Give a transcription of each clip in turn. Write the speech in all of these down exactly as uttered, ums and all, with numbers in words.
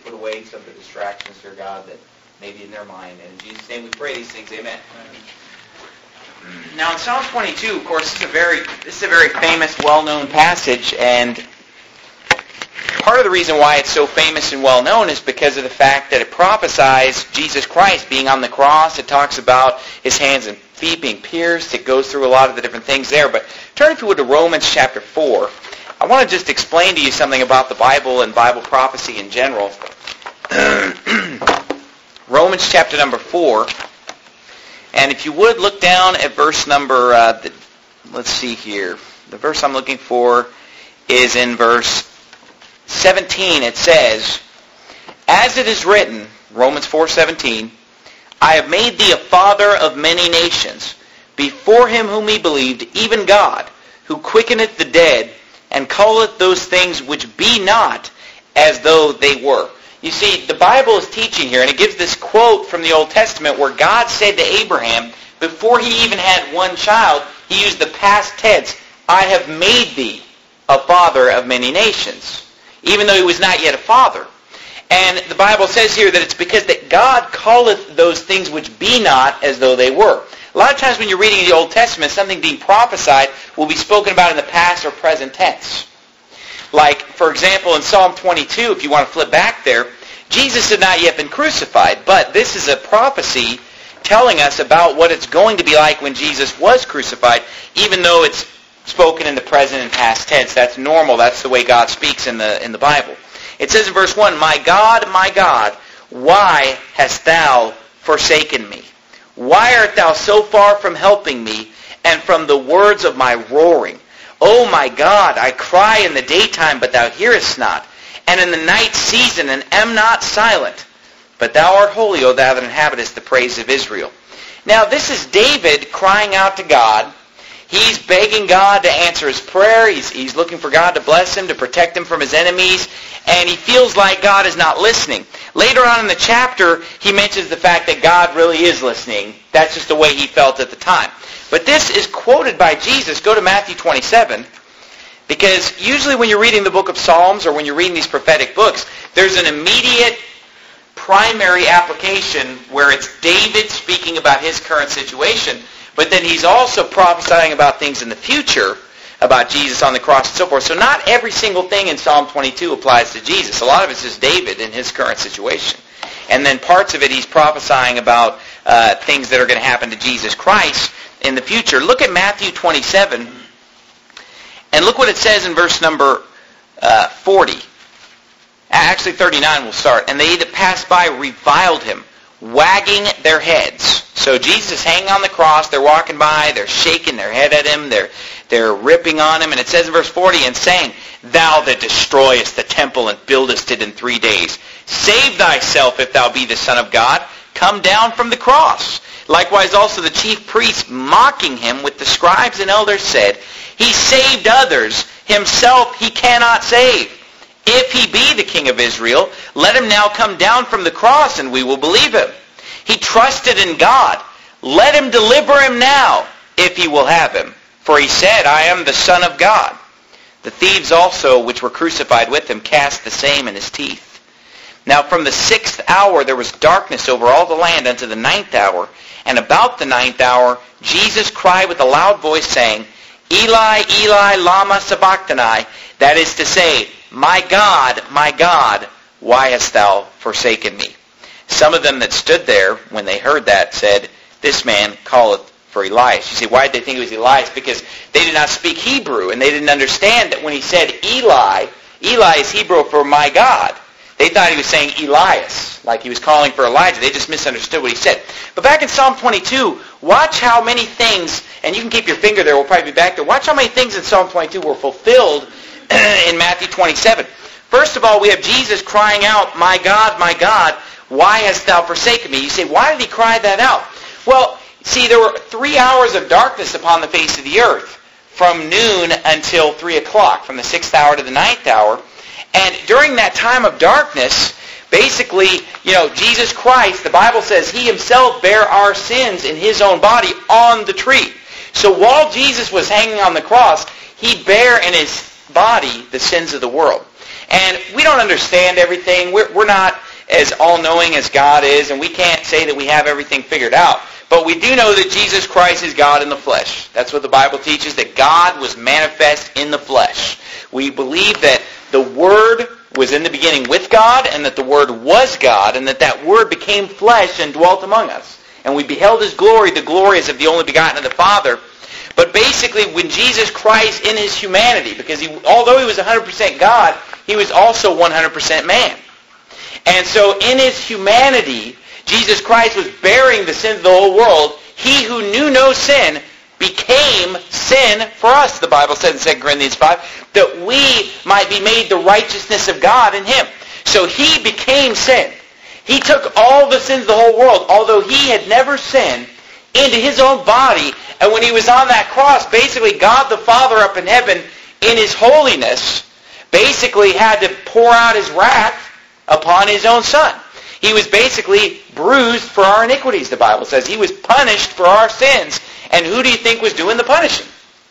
put away some of the distractions, dear God, that may be in their mind. And in Jesus' name we pray these things. Amen. Now in Psalm twenty-two, of course, this is a very this is a very famous, well-known passage, and part of the reason why it's so famous and well-known is because of the fact that it prophesies Jesus Christ being on the cross. It talks about his hands and feet being pierced. It goes through a lot of the different things there. But turn, if you would, to Romans chapter four. I want to just explain to you something about the Bible and Bible prophecy in general. Romans chapter number four. And if you would, look down at verse number, uh, the, let's see here. The verse I'm looking for is in verse seventeen. It says, "As it is written," Romans four seventeen, "I have made thee a father of many nations, before him whom he believed, even God, who quickeneth the dead, and calleth those things which be not as though they were." You see, the Bible is teaching here, and it gives this quote from the Old Testament where God said to Abraham, before he even had one child, he used the past tense, "I have made thee a father of many nations," even though he was not yet a father. And the Bible says here that it's because that God calleth those things which be not as though they were. A lot of times when you're reading the Old Testament, something being prophesied will be spoken about in the past or present tense. Like, for example, in Psalm twenty-two, if you want to flip back there, Jesus had not yet been crucified, but this is a prophecy telling us about what it's going to be like when Jesus was crucified, even though it's spoken in the present and past tense. That's normal. That's the way God speaks in the in the Bible. It says in verse one, "My God, my God, why hast thou forsaken me? Why art thou so far from helping me, and from the words of my roaring? O my God, I cry in the daytime, but thou hearest not, and in the night season, and am not silent. But thou art holy, O thou that inhabitest the praise of Israel." Now this is David crying out to God. He's begging God to answer his prayer. He's, he's looking for God to bless him, to protect him from his enemies. And he feels like God is not listening. Later on in the chapter, he mentions the fact that God really is listening. That's just the way he felt at the time. But this is quoted by Jesus. Go to Matthew twenty-seven. Because usually when you're reading the book of Psalms or when you're reading these prophetic books, there's an immediate primary application where it's David speaking about his current situation. But then he's also prophesying about things in the future, about Jesus on the cross and so forth. So not every single thing in Psalm twenty-two applies to Jesus. A lot of it's just David in his current situation. And then parts of it he's prophesying about uh, things that are going to happen to Jesus Christ in the future. Look at Matthew twenty-seven, and look what it says in verse number uh, forty. Actually, thirty-nine will start. "And they that passed by reviled him, wagging their heads." So Jesus is hanging on the cross. They're walking by. They're shaking their head at him. They're they're ripping on him. And it says in verse forty, "And saying, Thou that destroyest the temple and buildest it in three days, save thyself if thou be the Son of God. Come down from the cross." Likewise also the chief priests, mocking him with the scribes and elders, said, "He saved others. Himself he cannot save. If he be the King of Israel, let him now come down from the cross, and we will believe him. He trusted in God. Let him deliver him now, if he will have him. For he said, I am the Son of God. The thieves also, which were crucified with him, cast the same in his teeth. Now from the sixth hour there was darkness over all the land unto the ninth hour. And about the ninth hour Jesus cried with a loud voice, saying, Eli, Eli, lama sabachthani. That is to say, My God, my God, why hast thou forsaken me? Some of them that stood there, when they heard that, said, This man calleth for Elias. You say, why did they think it was Elias? Because they did not speak Hebrew, and they didn't understand that when he said Eli, Eli is Hebrew for my God. They thought he was saying Elias, like he was calling for Elijah. They just misunderstood what he said. But back in Psalm twenty-two, watch how many things, and you can keep your finger there, we'll probably be back there. Watch how many things in Psalm twenty-two were fulfilled in Matthew twenty-seven. First of all, we have Jesus crying out, My God, my God, why hast thou forsaken me? You say, why did he cry that out? Well, see, there were three hours of darkness upon the face of the earth, from noon until three o'clock, from the sixth hour to the ninth hour. And during that time of darkness, basically, you know, Jesus Christ, the Bible says, He Himself bare our sins in His own body on the tree. So while Jesus was hanging on the cross, He bare in His body the sins of the world. And we don't understand everything. We're, we're not as all-knowing as God is, and we can't say that we have everything figured out. But we do know that Jesus Christ is God in the flesh. That's what the Bible teaches, that God was manifest in the flesh. We believe that the Word was in the beginning with God, and that the Word was God, and that that Word became flesh and dwelt among us. And we beheld His glory, the glory as of the only begotten of the Father. But basically, when Jesus Christ in His humanity, because he, although He was one hundred percent God, He was also one hundred percent man. And so in His humanity, Jesus Christ was bearing the sins of the whole world. He who knew no sin became sin for us, the Bible says in Second Corinthians five, that we might be made the righteousness of God in Him. So He became sin. He took all the sins of the whole world, although He had never sinned, into His own body. And when He was on that cross, basically God the Father up in heaven, in His holiness, basically had to pour out His wrath upon His own Son. He was basically bruised for our iniquities, the Bible says. He was punished for our sins. And who do you think was doing the punishing?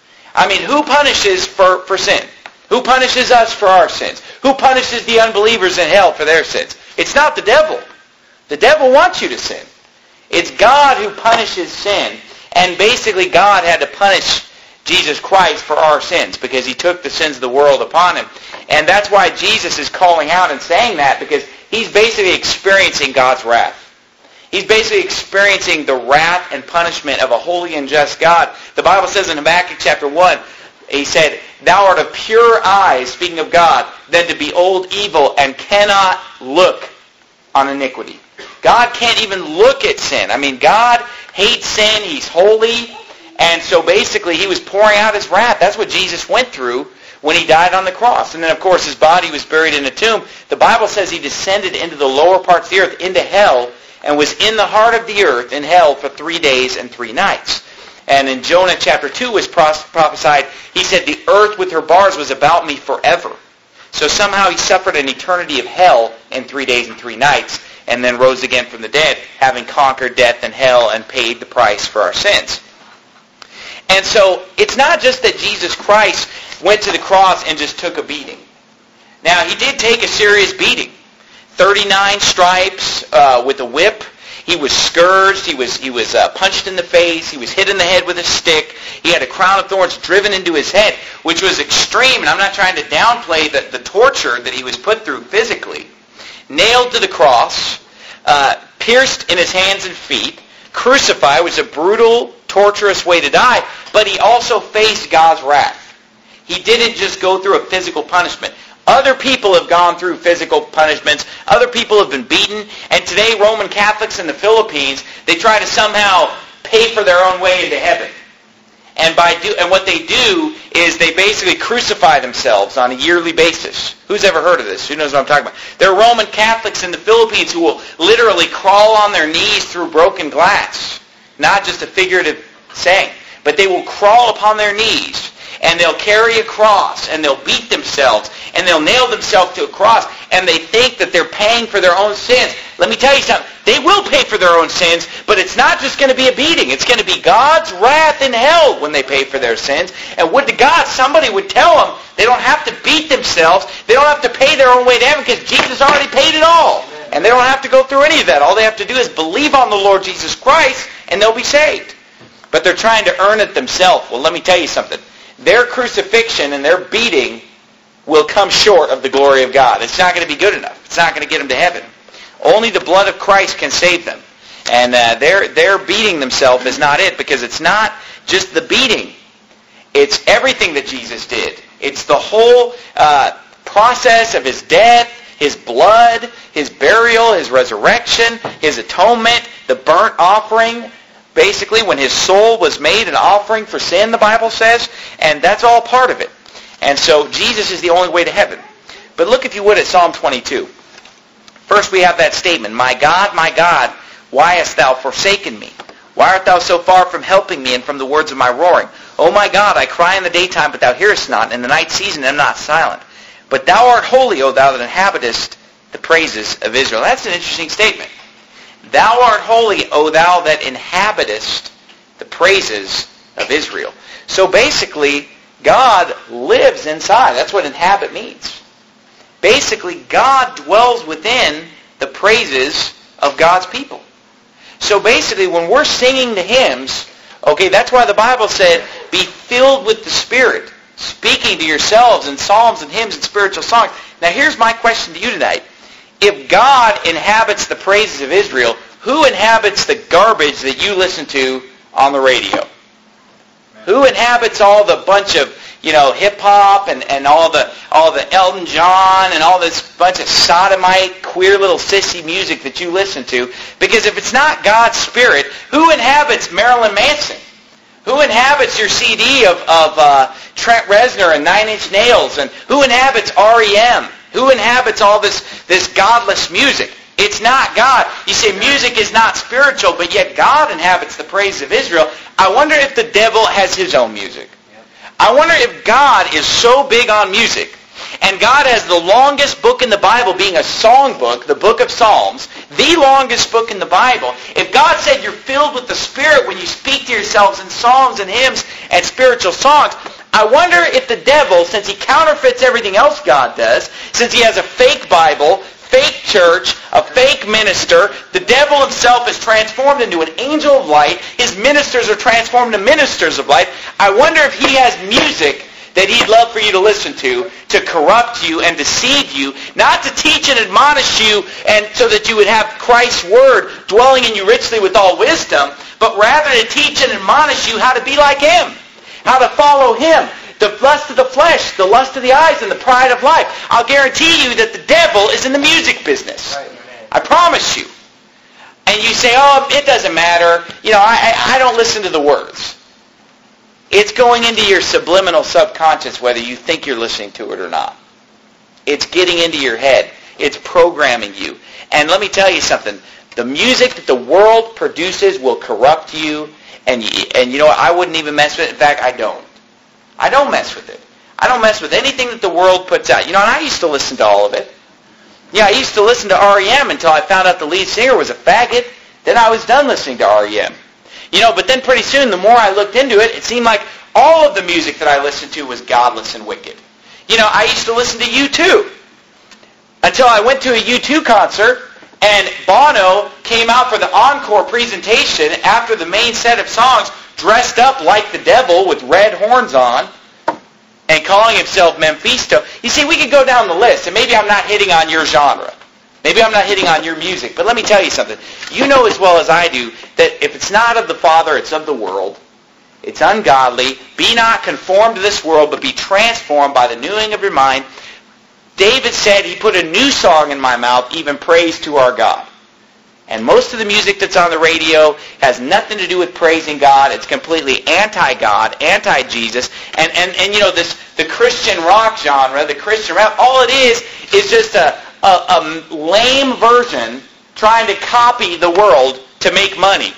I mean, who punishes for, for sin? Who punishes us for our sins? Who punishes the unbelievers in hell for their sins? It's not the devil. The devil wants you to sin. It's God who punishes sin. And basically God had to punish Jesus Christ for our sins because He took the sins of the world upon Him. And that's why Jesus is calling out and saying that, because He's basically experiencing God's wrath. He's basically experiencing the wrath and punishment of a holy and just God. The Bible says in Habakkuk chapter one, He said, "Thou art of pure eyes," speaking of God, "than to behold evil, and cannot look on iniquity." God can't even look at sin. I mean, God hates sin. He's holy. And so basically He was pouring out His wrath. That's what Jesus went through when He died on the cross. And then, of course, His body was buried in a tomb. The Bible says He descended into the lower parts of the earth, into hell, and was in the heart of the earth, in hell, for three days and three nights. And in Jonah chapter two was prophesied, He said, "The earth with her bars was about me forever." So somehow He suffered an eternity of hell in three days and three nights, and then rose again from the dead, having conquered death and hell and paid the price for our sins. And so it's not just that Jesus Christ went to the cross and just took a beating. Now, He did take a serious beating. thirty-nine stripes uh, with a whip. He was scourged. He was he was uh, punched in the face. He was hit in the head with a stick. He had a crown of thorns driven into his head, which was extreme. And I'm not trying to downplay the, the torture that He was put through physically. Nailed to the cross, uh, pierced in His hands and feet, crucified, which is a brutal, torturous way to die, but He also faced God's wrath. He didn't just go through a physical punishment. Other people have gone through physical punishments. Other people have been beaten. And today, Roman Catholics in the Philippines, they try to somehow pay for their own way into heaven. And by do, and what they do is they basically crucify themselves on a yearly basis. Who's ever heard of this? Who knows what I'm talking about? There are Roman Catholics in the Philippines who will literally crawl on their knees through broken glass. Not just a figurative saying. But they will crawl upon their knees, and they'll carry a cross, and they'll beat themselves, and they'll nail themselves to a cross, and they think that they're paying for their own sins. Let me tell you something. They will pay for their own sins, but it's not just going to be a beating. It's going to be God's wrath in hell when they pay for their sins. And would to God somebody would tell them they don't have to beat themselves. They don't have to pay their own way to heaven because Jesus already paid it all. And they don't have to go through any of that. All they have to do is believe on the Lord Jesus Christ, and they'll be saved. But they're trying to earn it themselves. Well, let me tell you something. Their crucifixion and their beating will come short of the glory of God. It's not going to be good enough. It's not going to get them to heaven. Only the blood of Christ can save them. And uh, their, their beating themselves is not it, because it's not just the beating. It's everything that Jesus did. It's the whole uh, process of His death, His blood, His burial, His resurrection, His atonement, the burnt offering. Basically, when His soul was made an offering for sin, the Bible says, and that's all part of it. And so Jesus is the only way to heaven. But look, if you would, at Psalm twenty-two. First we have that statement, "My God, my God, why hast thou forsaken me? Why art thou so far from helping me and from the words of my roaring? O my God, I cry in the daytime, but thou hearest not, and in the night season am not silent. But thou art holy, O thou that inhabitest the praises of Israel." That's an interesting statement. Thou art holy, O thou that inhabitest the praises of Israel. So basically, God lives inside. That's what inhabit means. Basically, God dwells within the praises of God's people. So basically, when we're singing the hymns, okay, that's why the Bible said, be filled with the Spirit, speaking to yourselves in psalms and hymns and spiritual songs. Now here's my question to you tonight. If God inhabits the praises of Israel, who inhabits the garbage that you listen to on the radio? Who inhabits all the bunch of, you know, hip-hop and, and all the all the Elton John and all this bunch of sodomite, queer little sissy music that you listen to? Because if it's not God's Spirit, who inhabits Marilyn Manson? Who inhabits your C D of, of uh, Trent Reznor and Nine Inch Nails? And who inhabits R E M? Who inhabits all this, this godless music? It's not God. You say music is not spiritual, but yet God inhabits the praise of Israel. I wonder if the devil has his own music. I wonder if God is so big on music, and God has the longest book in the Bible being a song book, the book of Psalms, the longest book in the Bible. If God said you're filled with the Spirit when you speak to yourselves in psalms and hymns and spiritual songs, I wonder if the devil, since he counterfeits everything else God does, since he has a fake Bible, fake church, a fake minister, the devil himself is transformed into an angel of light, his ministers are transformed into ministers of light, I wonder if he has music that he'd love for you to listen to, to corrupt you and deceive you, not to teach and admonish you and so that you would have Christ's word dwelling in you richly with all wisdom, but rather to teach and admonish you how to be like him, how to follow him. The lust of the flesh, the lust of the eyes, and the pride of life. I'll guarantee you that the devil is in the music business. Right. I promise you. And you say, oh, it doesn't matter. You know, I, I don't listen to the words. It's going into your subliminal subconscious whether you think you're listening to it or not. It's getting into your head. It's programming you. And let me tell you something. The music that the world produces will corrupt you. And, you, and you know what? I wouldn't even mess with it. In fact, I don't. I don't mess with it. I don't mess with anything that the world puts out. You know, and I used to listen to all of it. Yeah, I used to listen to R E M until I found out the lead singer was a faggot. Then I was done listening to R E M. You know, but then pretty soon, the more I looked into it, it seemed like all of the music that I listened to was godless and wicked. You know, I used to listen to U two until I went to a U two concert, and Bono came out for the encore presentation after the main set of songs, dressed up like the devil with red horns on and calling himself Mephisto. You see, we could go down the list, and maybe I'm not hitting on your genre. Maybe I'm not hitting on your music. But let me tell you something. You know as well as I do that if it's not of the Father, it's of the world. It's ungodly. Be not conformed to this world, but be transformed by the renewing of your mind. David said, he put a new song in my mouth, even praise to our God. And most of the music that's on the radio has nothing to do with praising God. It's completely anti-God, anti-Jesus. And, and, and you know, this the Christian rock genre, the Christian rap, all it is is just a, a, a lame version trying to copy the world to make money.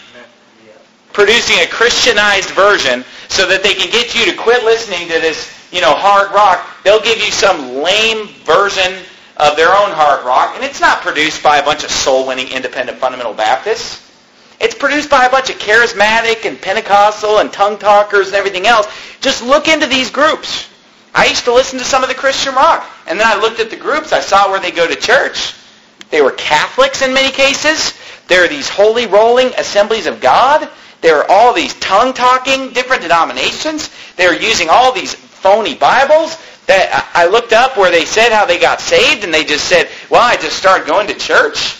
Producing a Christianized version so that they can get you to quit listening to this, you know, hard rock. They'll give you some lame version of their own hard rock, and it's not produced by a bunch of soul-winning independent fundamental Baptists. It's produced by a bunch of charismatic and Pentecostal and tongue talkers and everything else. Just look into these groups. I used to listen to some of the Christian rock, and then I looked at the groups. I saw where they go to church. They were Catholics in many cases. There are these holy rolling assemblies of God. There are all these tongue-talking different denominations. They're using all these phony Bibles. That I looked up where they said how they got saved, and they just said, well, I just started going to church.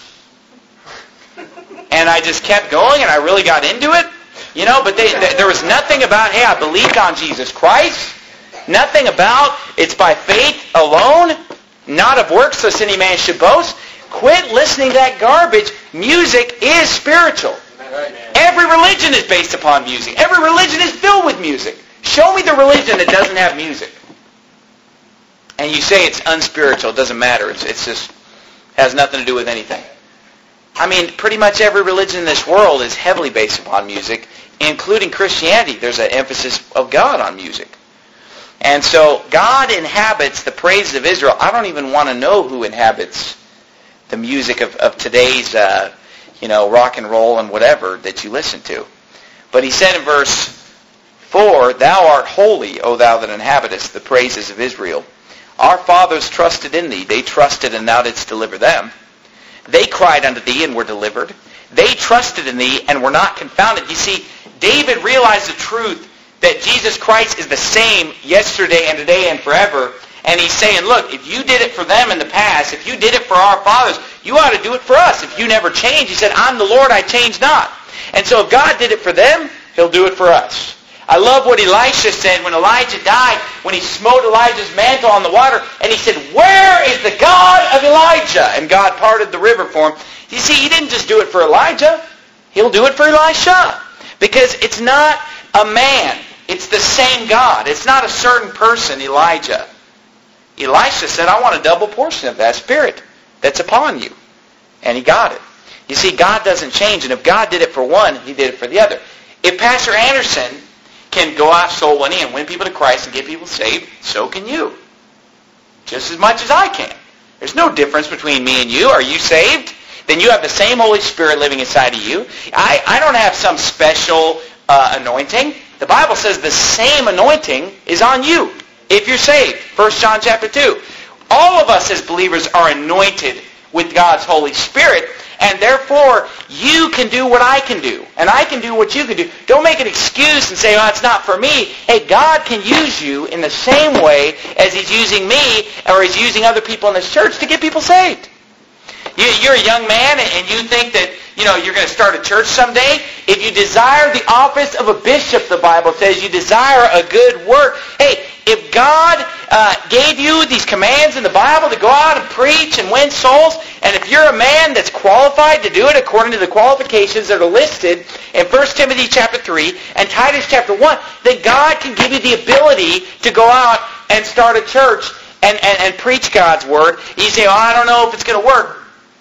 And I just kept going, and I really got into it. You know, but they, they, there was nothing about, hey, I believed on Jesus Christ. Nothing about, it's by faith alone, not of works, lest any man should boast. Quit listening to that garbage. Music is spiritual. Every religion is based upon music. Every religion is filled with music. Show me the religion that doesn't have music. And you say it's unspiritual. It doesn't matter. It's, it's just has nothing to do with anything. I mean, pretty much every religion in this world is heavily based upon music, including Christianity. There's an emphasis of God on music. And so God inhabits the praises of Israel. I don't even want to know who inhabits the music of, of today's, uh, you know, rock and roll and whatever that you listen to. But he said in verse four, thou art holy, O thou that inhabitest the praises of Israel. Our fathers trusted in thee. They trusted, and thou didst deliver them. They cried unto thee, and were delivered. They trusted in thee, and were not confounded. You see, David realized the truth that Jesus Christ is the same yesterday and today and forever. And he's saying, look, if you did it for them in the past, if you did it for our fathers, you ought to do it for us. If you never change, he said, I'm the Lord, I change not. And so if God did it for them, he'll do it for us. I love what Elisha said when Elijah died, when he smote Elijah's mantle on the water, and he said, where is the God of Elijah? And God parted the river for him. You see, he didn't just do it for Elijah. He'll do it for Elisha. Because it's not a man. It's the same God. It's not a certain person, Elijah. Elisha said, I want a double portion of that Spirit that's upon you. And he got it. You see, God doesn't change. And if God did it for one, he did it for the other. If Pastor Anderson can go out soul winning and win people to Christ and get people saved, so can you. Just as much as I can. There's no difference between me and you. Are you saved? Then you have the same Holy Spirit living inside of you. I, I don't have some special uh, anointing. The Bible says the same anointing is on you if you're saved. First John chapter two. All of us as believers are anointed with God's Holy Spirit, and therefore you can do what I can do, and I can do what you can do. Don't make an excuse and say, oh, it's not for me. Hey, God can use you in the same way as he's using me or he's using other people in this church to get people saved. You, you're a young man and you think that, you know, you're going to start a church someday. If you desire the office of a bishop, the Bible says, you desire a good work. Hey, if God uh, gave you these commands in the Bible to go out and preach and win souls, and if you're a man that's qualified to do it according to the qualifications that are listed in First Timothy chapter three and Titus chapter one, then God can give you the ability to go out and start a church and, and, and preach God's word. You say, oh, I don't know if it's going to work.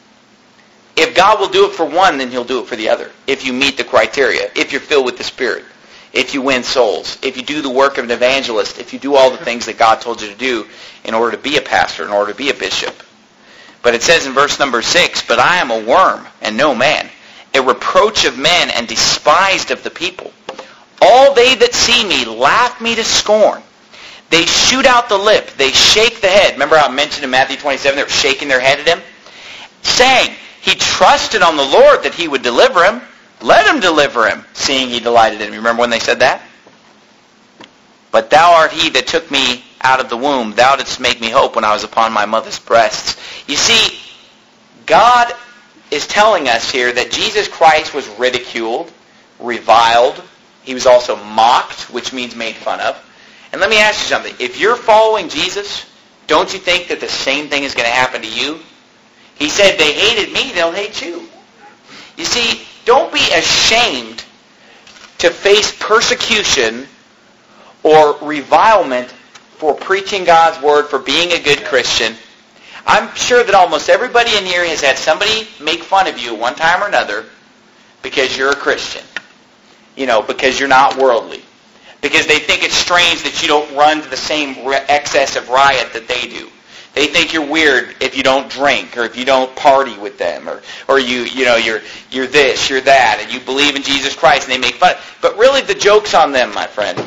If God will do it for one, then he'll do it for the other. If you meet the criteria, if you're filled with the Spirit, if you win souls, if you do the work of an evangelist, if you do all the things that God told you to do in order to be a pastor, in order to be a bishop. But it says in verse number six, but I am a worm and no man, a reproach of men and despised of the people. All they that see me laugh me to scorn. They shoot out the lip, they shake the head. Remember how I mentioned in Matthew twenty-seven, they were shaking their head at him? Saying, he trusted on the Lord that he would deliver him. Let him deliver him, seeing he delighted in him. Remember when they said that? But thou art he that took me out of the womb. Thou didst make me hope when I was upon my mother's breasts. You see, God is telling us here that Jesus Christ was ridiculed, reviled. He was also mocked, which means made fun of. And let me ask you something. If you're following Jesus, don't you think that the same thing is going to happen to you? He said, they hated me, they'll hate you. You see, don't be ashamed to face persecution or revilement for preaching God's word, for being a good Christian. I'm sure that almost everybody in here has had somebody make fun of you one time or another because you're a Christian. You know, because you're not worldly. Because they think it's strange that you don't run to the same excess of riot that they do. They think you're weird if you don't drink or if you don't party with them or, or you, you know, you're, you're this, you're that, and you believe in Jesus Christ and they make fun. But really the joke's on them, my friend.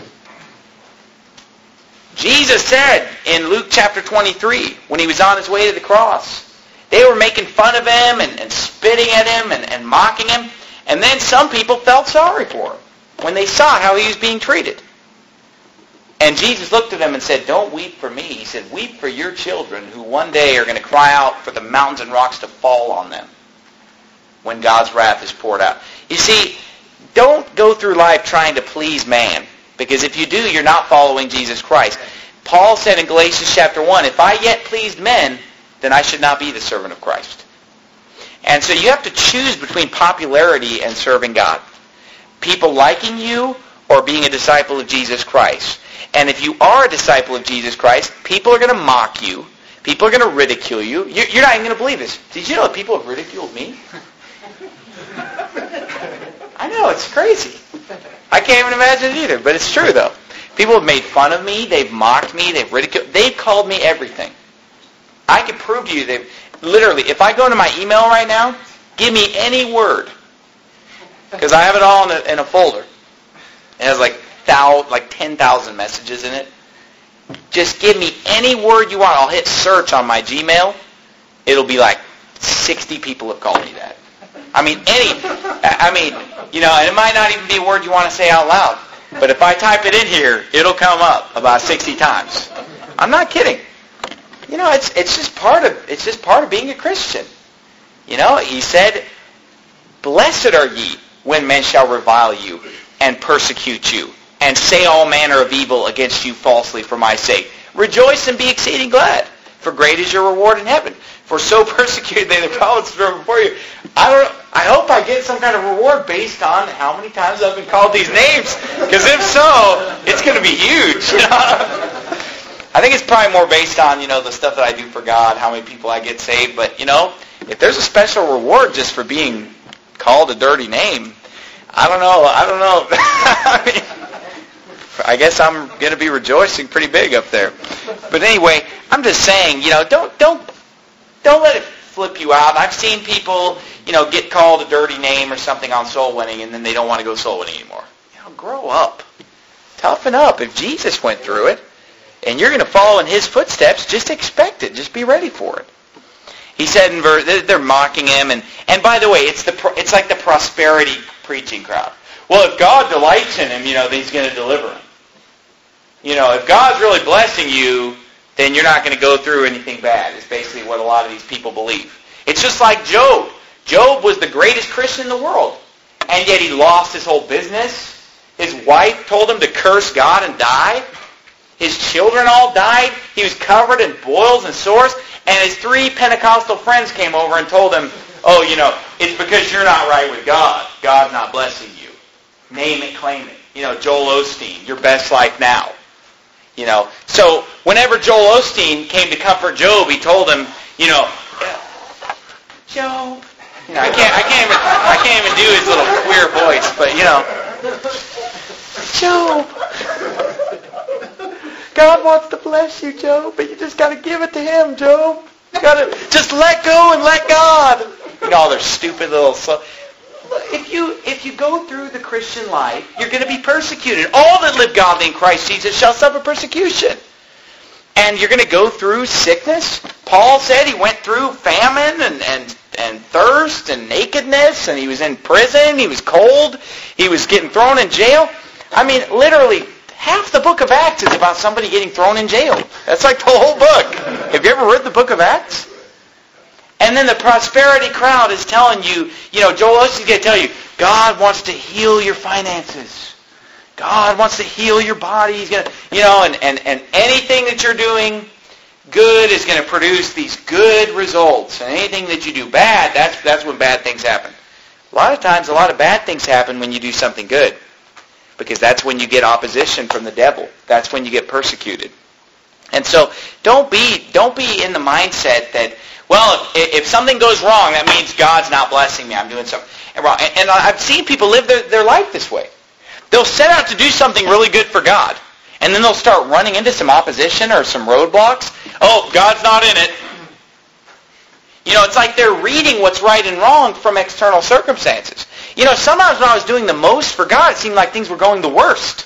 Jesus said in Luke chapter twenty-three, when he was on his way to the cross, they were making fun of him and, and spitting at him and, and mocking him. And then some people felt sorry for him when they saw how he was being treated. And Jesus looked at them and said, don't weep for me. He said, weep for your children who one day are going to cry out for the mountains and rocks to fall on them when God's wrath is poured out. You see, don't go through life trying to please man, because if you do, you're not following Jesus Christ. Paul said in Galatians chapter one, if I yet pleased men, then I should not be the servant of Christ. And so you have to choose between popularity and serving God. People liking you or being a disciple of Jesus Christ. And if you are a disciple of Jesus Christ, people are going to mock you. People are going to ridicule you. You're not even going to believe this. Did you know that people have ridiculed me? I know, it's crazy. I can't even imagine it either, but it's true though. People have made fun of me. They've mocked me. They've ridiculed. They've called me everything. I can prove to you they've literally, if I go into my email right now, give me any word. Because I have it all in a, in a folder. It has like Thou, like ten thousand messages in it. Just give me any word you want. I'll hit search on my Gmail. It'll be like sixty people have called me that. I mean, any, I mean, you know, and it might not even be a word you want to say out loud. But if I type it in here, it'll come up about sixty times. I'm not kidding. You know, it's it's just part of it's just part of being a Christian. You know, he said, "Blessed are ye when men shall revile you and persecute you, and say all manner of evil against you falsely for my sake. Rejoice and be exceeding glad, for great is your reward in heaven. For so persecuted they the prophets before you." I don't. I hope I get some kind of reward based on how many times I've been called these names. Because if so, it's going to be huge. You know? I think it's probably more based on, you know, the stuff that I do for God, how many people I get saved. But, you know, if there's a special reward just for being called a dirty name, I don't know. I don't know. I mean, I guess I'm going to be rejoicing pretty big up there. But anyway, I'm just saying, you know, don't don't don't let it flip you out. I've seen people, you know, get called a dirty name or something on soul winning, and then they don't want to go soul winning anymore. You know, grow up, toughen up. If Jesus went through it, and you're going to follow in his footsteps, just expect it. Just be ready for it. He said in verse, they're mocking him, and and by the way, it's the it's like the prosperity preaching crowd. Well, if God delights in him, you know, he's going to deliver him. You know, if God's really blessing you, then you're not going to go through anything bad. It's basically what a lot of these people believe. It's just like Job. Job was the greatest Christian in the world, and yet he lost his whole business. His wife told him to curse God and die. His children all died. He was covered in boils and sores, and his three Pentecostal friends came over and told him, "Oh, you know, it's because you're not right with God. God's not blessing you. Name it, claim it. You know, Joel Osteen, Your Best Life Now." You know, so whenever Joel Osteen came to comfort Job, he told him, you know, Job. You know, I can't, I can't even, I can't even do his little queer voice, but you know, Job. God wants to bless you, Job, but you just got to give it to him, Job. You got to just let go and let God. You know, all their stupid little. So, If you if you go through the Christian life, you're going to be persecuted. All that live godly in Christ Jesus shall suffer persecution. And you're going to go through sickness. Paul said he went through famine and, and, and thirst and nakedness, and he was in prison, he was cold, he was getting thrown in jail. I mean, literally, half the book of Acts is about somebody getting thrown in jail. That's like the whole book. Have you ever read the book of Acts? And then the prosperity crowd is telling you, you know, Joel Osteen's going to tell you, God wants to heal your finances. God wants to heal your body. He's going to, you know, and, and, and anything that you're doing good is going to produce these good results. And anything that you do bad, that's that's when bad things happen. A lot of times, a lot of bad things happen when you do something good. Because that's when you get opposition from the devil. That's when you get persecuted. And so don't be don't be in the mindset that, well, if, if something goes wrong, that means God's not blessing me. I'm doing something wrong. And, and I've seen people live their, their life this way. They'll set out to do something really good for God, and then they'll start running into some opposition or some roadblocks. Oh, God's not in it. You know, it's like they're reading what's right and wrong from external circumstances. You know, sometimes when I was doing the most for God, it seemed like things were going the worst.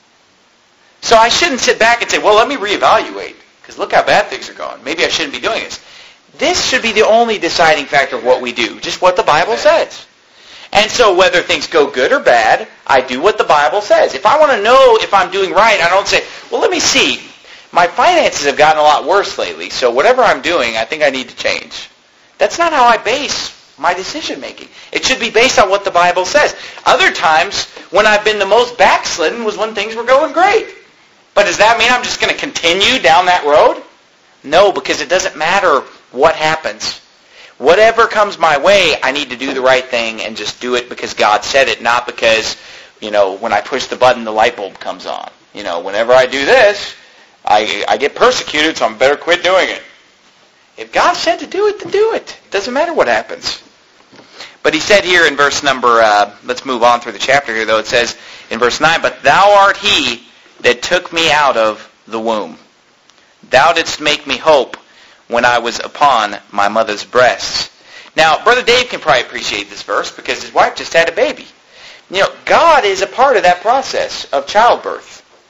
So I shouldn't sit back and say, well, let me reevaluate, because look how bad things are going. Maybe I shouldn't be doing this. This should be the only deciding factor of what we do, just what the Bible says. And so whether things go good or bad, I do what the Bible says. If I want to know if I'm doing right, I don't say, well, let me see. My finances have gotten a lot worse lately, so whatever I'm doing, I think I need to change. That's not how I base my decision-making. It should be based on what the Bible says. Other times, when I've been the most backslidden was when things were going great. But does that mean I'm just going to continue down that road? No, because it doesn't matter what happens. Whatever comes my way, I need to do the right thing and just do it because God said it, not because, you know, when I push the button, the light bulb comes on. You know, whenever I do this, I, I get persecuted, so I better quit doing it. If God said to do it, then do it. It doesn't matter what happens. But he said here in verse number, uh, let's move on through the chapter here, though. It says in verse nine, but thou art he that took me out of the womb. Thou didst make me hope when I was upon my mother's breasts. Now, Brother Dave can probably appreciate this verse because his wife just had a baby. You know, God is a part of that process of childbirth.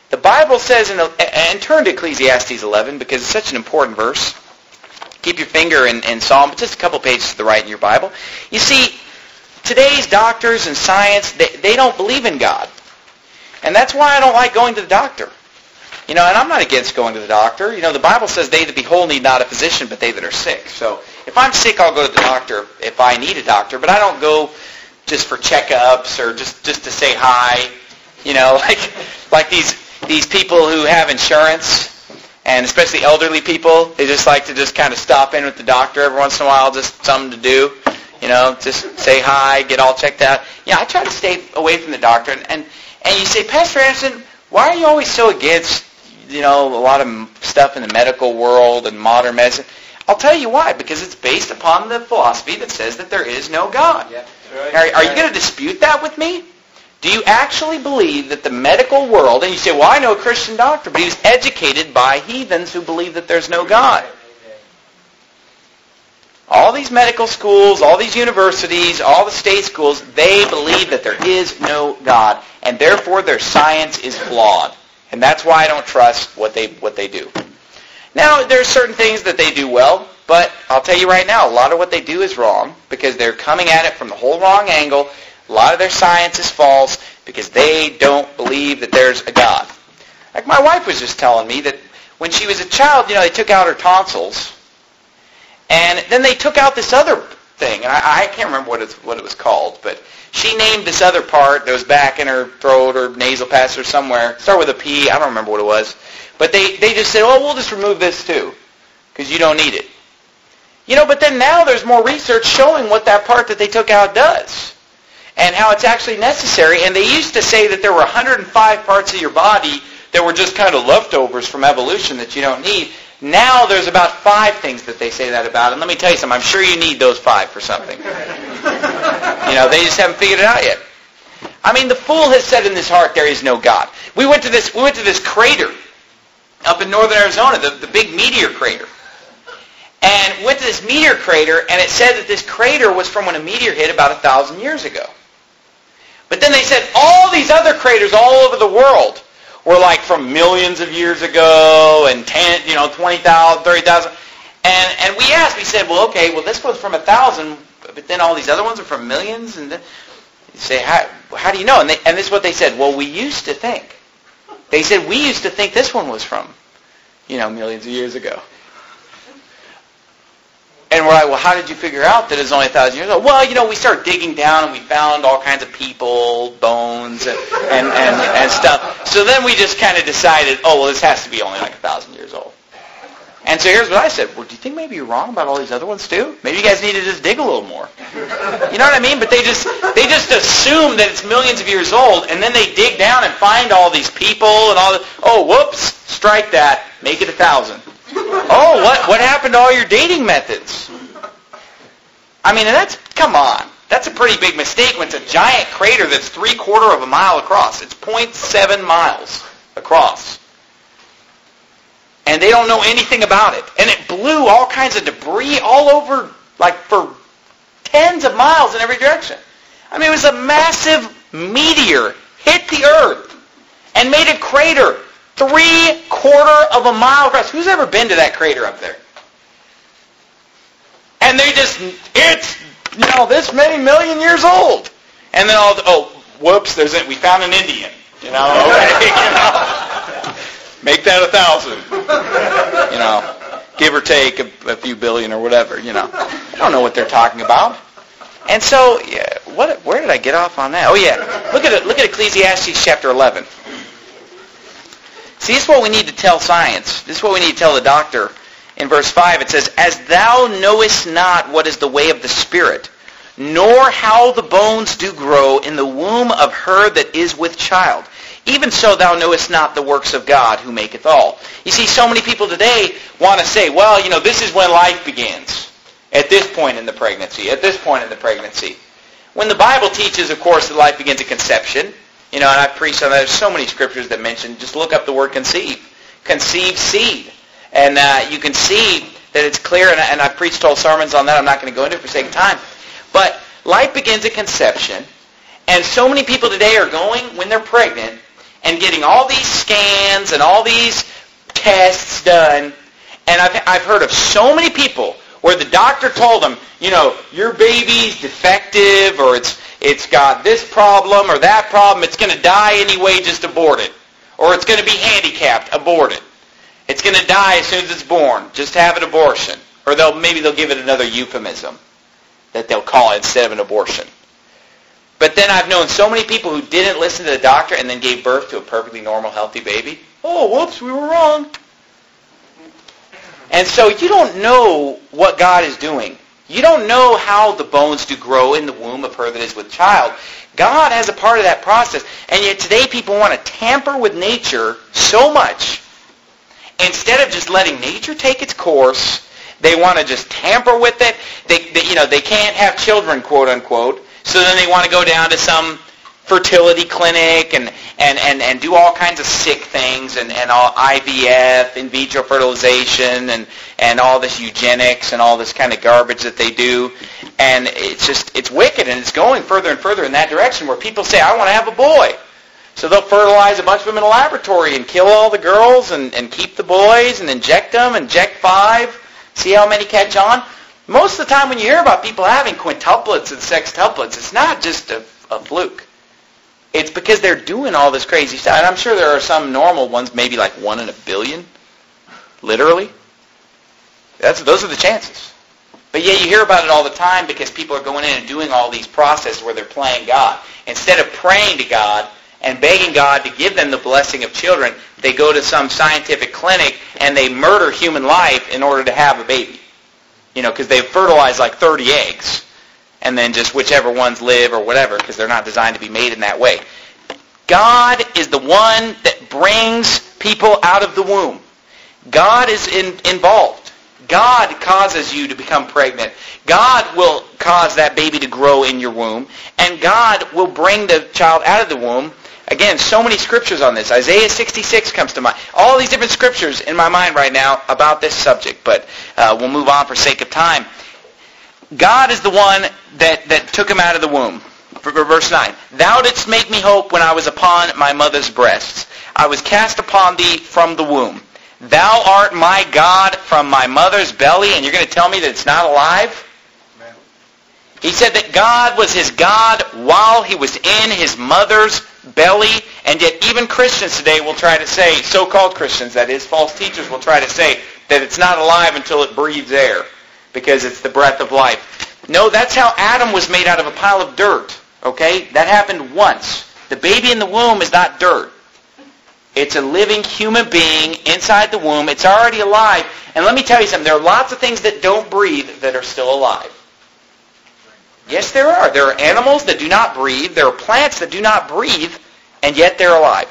The Bible says, in, and turn to Ecclesiastes eleven because it's such an important verse. Keep your finger in, in Psalm, but just a couple pages to the right in your Bible. You see, today's doctors and science, they, they don't believe in God. And that's why I don't like going to the doctor. You know, and I'm not against going to the doctor. You know, the Bible says they that be whole need not a physician, but they that are sick. So if I'm sick, I'll go to the doctor if I need a doctor, but I don't go just for checkups or just, just to say hi. You know, like like these these people who have insurance, and especially elderly people, they just like to just kind of stop in with the doctor every once in a while, just something to do. You know, just say hi, get all checked out. Yeah, I try to stay away from the doctor. And, and, and you say, Pastor Anderson, why are you always so against, you know, a lot of stuff in the medical world and modern medicine? I'll tell you why. Because it's based upon the philosophy that says that there is no God. Yeah, right. Are, are you going to dispute that with me? Do you actually believe that the medical world, and you say, well, I know a Christian doctor, but he was educated by heathens who believe that there's no God. All these medical schools, all these universities, all the state schools, they believe that there is no God, and therefore their science is flawed. And that's why I don't trust what they what they do. Now, there's certain things that they do well, but I'll tell you right now, a lot of what they do is wrong because they're coming at it from the whole wrong angle. A lot of their science is false because they don't believe that there's a God. Like my wife was just telling me that when she was a child, you know, they took out her tonsils, and then they took out this other thing, and I, I can't remember what it, what it was called, but she named this other part that was back in her throat or nasal passage or somewhere. Start with a P. I don't remember what it was. But they, they just said, oh, we'll just remove this too because you don't need it. You know, but then now there's more research showing what that part that they took out does and how it's actually necessary. And they used to say that there were one hundred five parts of your body that were just kind of leftovers from evolution that you don't need. Now there's about five things that they say that about. And let me tell you something. I'm sure you need those five for something. You know, they just haven't figured it out yet. I mean, the fool has said in his heart there is no God. We went to this, we went to this crater up in northern Arizona, the, the big meteor crater. And went to this meteor crater, and it said that this crater was from when a meteor hit about a thousand years ago. But then they said all these other craters all over the world were like from millions of years ago and ten, you know, twenty thousand, thirty thousand. And and we asked, we said, well, okay, well this one's from a thousand, but then all these other ones are from millions. And then you say, how, how do you know? And, they, and this is what they said. Well, we used to think. They said we used to think this one was from, you know, millions of years ago. And we're like, well, how did you figure out that it's only a thousand years old? Well, you know, we started digging down and we found all kinds of people, bones, and, and, and, and stuff. So then we just kind of decided, oh, well, this has to be only like a thousand years old. And so here's what I said. Well, do you think maybe you're wrong about all these other ones too? Maybe you guys need to just dig a little more. You know what I mean? But they just they just assume that it's millions of years old, and then they dig down and find all these people and all the, oh, whoops, strike that, make it a thousand. Oh, what what happened to all your dating methods? I mean, and that's, come on. That's a pretty big mistake when it's a giant crater that's three-quarter of a mile across. It's zero point seven miles across. And they don't know anything about it. And it blew all kinds of debris all over, like for tens of miles in every direction. I mean, it was a massive meteor hit the earth and made a crater three-quarter of a mile across. Who's ever been to that crater up there? And they just, it's, you know, this many million years old. And then all, the, oh, whoops, there's it. We found an Indian. You know, okay, you know. Make that a thousand. You know, give or take a, a few billion or whatever, you know. I don't know what they're talking about. And so, yeah, what? Where did I get off on that? Oh, yeah. Look at it. Look at Ecclesiastes chapter eleven. See, this is what we need to tell science. This is what we need to tell the doctor. In verse five, it says, as thou knowest not what is the way of the Spirit, nor how the bones do grow in the womb of her that is with child, even so thou knowest not the works of God who maketh all. You see, so many people today want to say, well, you know, this is when life begins. At this point in the pregnancy. At this point in the pregnancy. When the Bible teaches, of course, that life begins at conception. You know, and I've preached on that. There's so many scriptures that mention, just look up the word conceive. Conceive seed. And uh, you can see that it's clear, and, and I've preached whole sermons on that. I'm not going to go into it for sake of time. But life begins at conception. And so many people today are going, when they're pregnant, and getting all these scans and all these tests done. And I've, I've heard of so many people where the doctor told them, you know, your baby's defective, or it's it's got this problem or that problem, it's going to die anyway, just abort it. Or it's going to be handicapped, abort it. It's going to die as soon as it's born, just have an abortion. Or they'll maybe they'll give it another euphemism that they'll call it instead of an abortion. But then I've known so many people who didn't listen to the doctor and then gave birth to a perfectly normal, healthy baby. Oh, whoops, we were wrong. And so you don't know what God is doing. You don't know how the bones do grow in the womb of her that is with child. God has a part of that process. And yet today people want to tamper with nature so much. Instead of just letting nature take its course, they want to just tamper with it. They, they, you know, they can't have children, quote unquote. So then they want to go down to some fertility clinic and, and, and, and do all kinds of sick things and, and all I V F, in vitro fertilization, and, and all this eugenics and all this kind of garbage that they do. And it's just, it's wicked, and it's going further and further in that direction where people say, I want to have a boy. So they'll fertilize a bunch of them in a laboratory and kill all the girls and, and keep the boys and inject them, inject five, see how many catch on. Most of the time when you hear about people having quintuplets and sextuplets, it's not just a, a fluke. It's because they're doing all this crazy stuff. And I'm sure there are some normal ones, maybe like one in a billion, literally. That's, those are the chances. But yeah, you hear about it all the time because people are going in and doing all these processes where they're playing God. Instead of praying to God and begging God to give them the blessing of children, they go to some scientific clinic and they murder human life in order to have a baby. You know, because they've fertilized like thirty eggs. And then just whichever ones live or whatever, because they're not designed to be made in that way. God is the one that brings people out of the womb. God is in, involved. God causes you to become pregnant. God will cause that baby to grow in your womb. And God will bring the child out of the womb. Again, so many scriptures on this. Isaiah sixty-six comes to mind. All these different scriptures in my mind right now about this subject. But uh, we'll move on for sake of time. God is the one that, that took him out of the womb. Verse nine. Thou didst make me hope when I was upon my mother's breasts. I was cast upon thee from the womb. Thou art my God from my mother's belly. And you're going to tell me that it's not alive? Amen. He said that God was his God while he was in his mother's belly. And yet even Christians today will try to say, so-called Christians, that is, false teachers will try to say that it's not alive until it breathes air, because it's the breath of life. No, that's how Adam was made out of a pile of dirt. Okay? That happened once. The baby in the womb is not dirt. It's a living human being inside the womb. It's already alive. And let me tell you something. There are lots of things that don't breathe that are still alive. Yes, there are. There are animals that do not breathe. There are plants that do not breathe, and yet they're alive.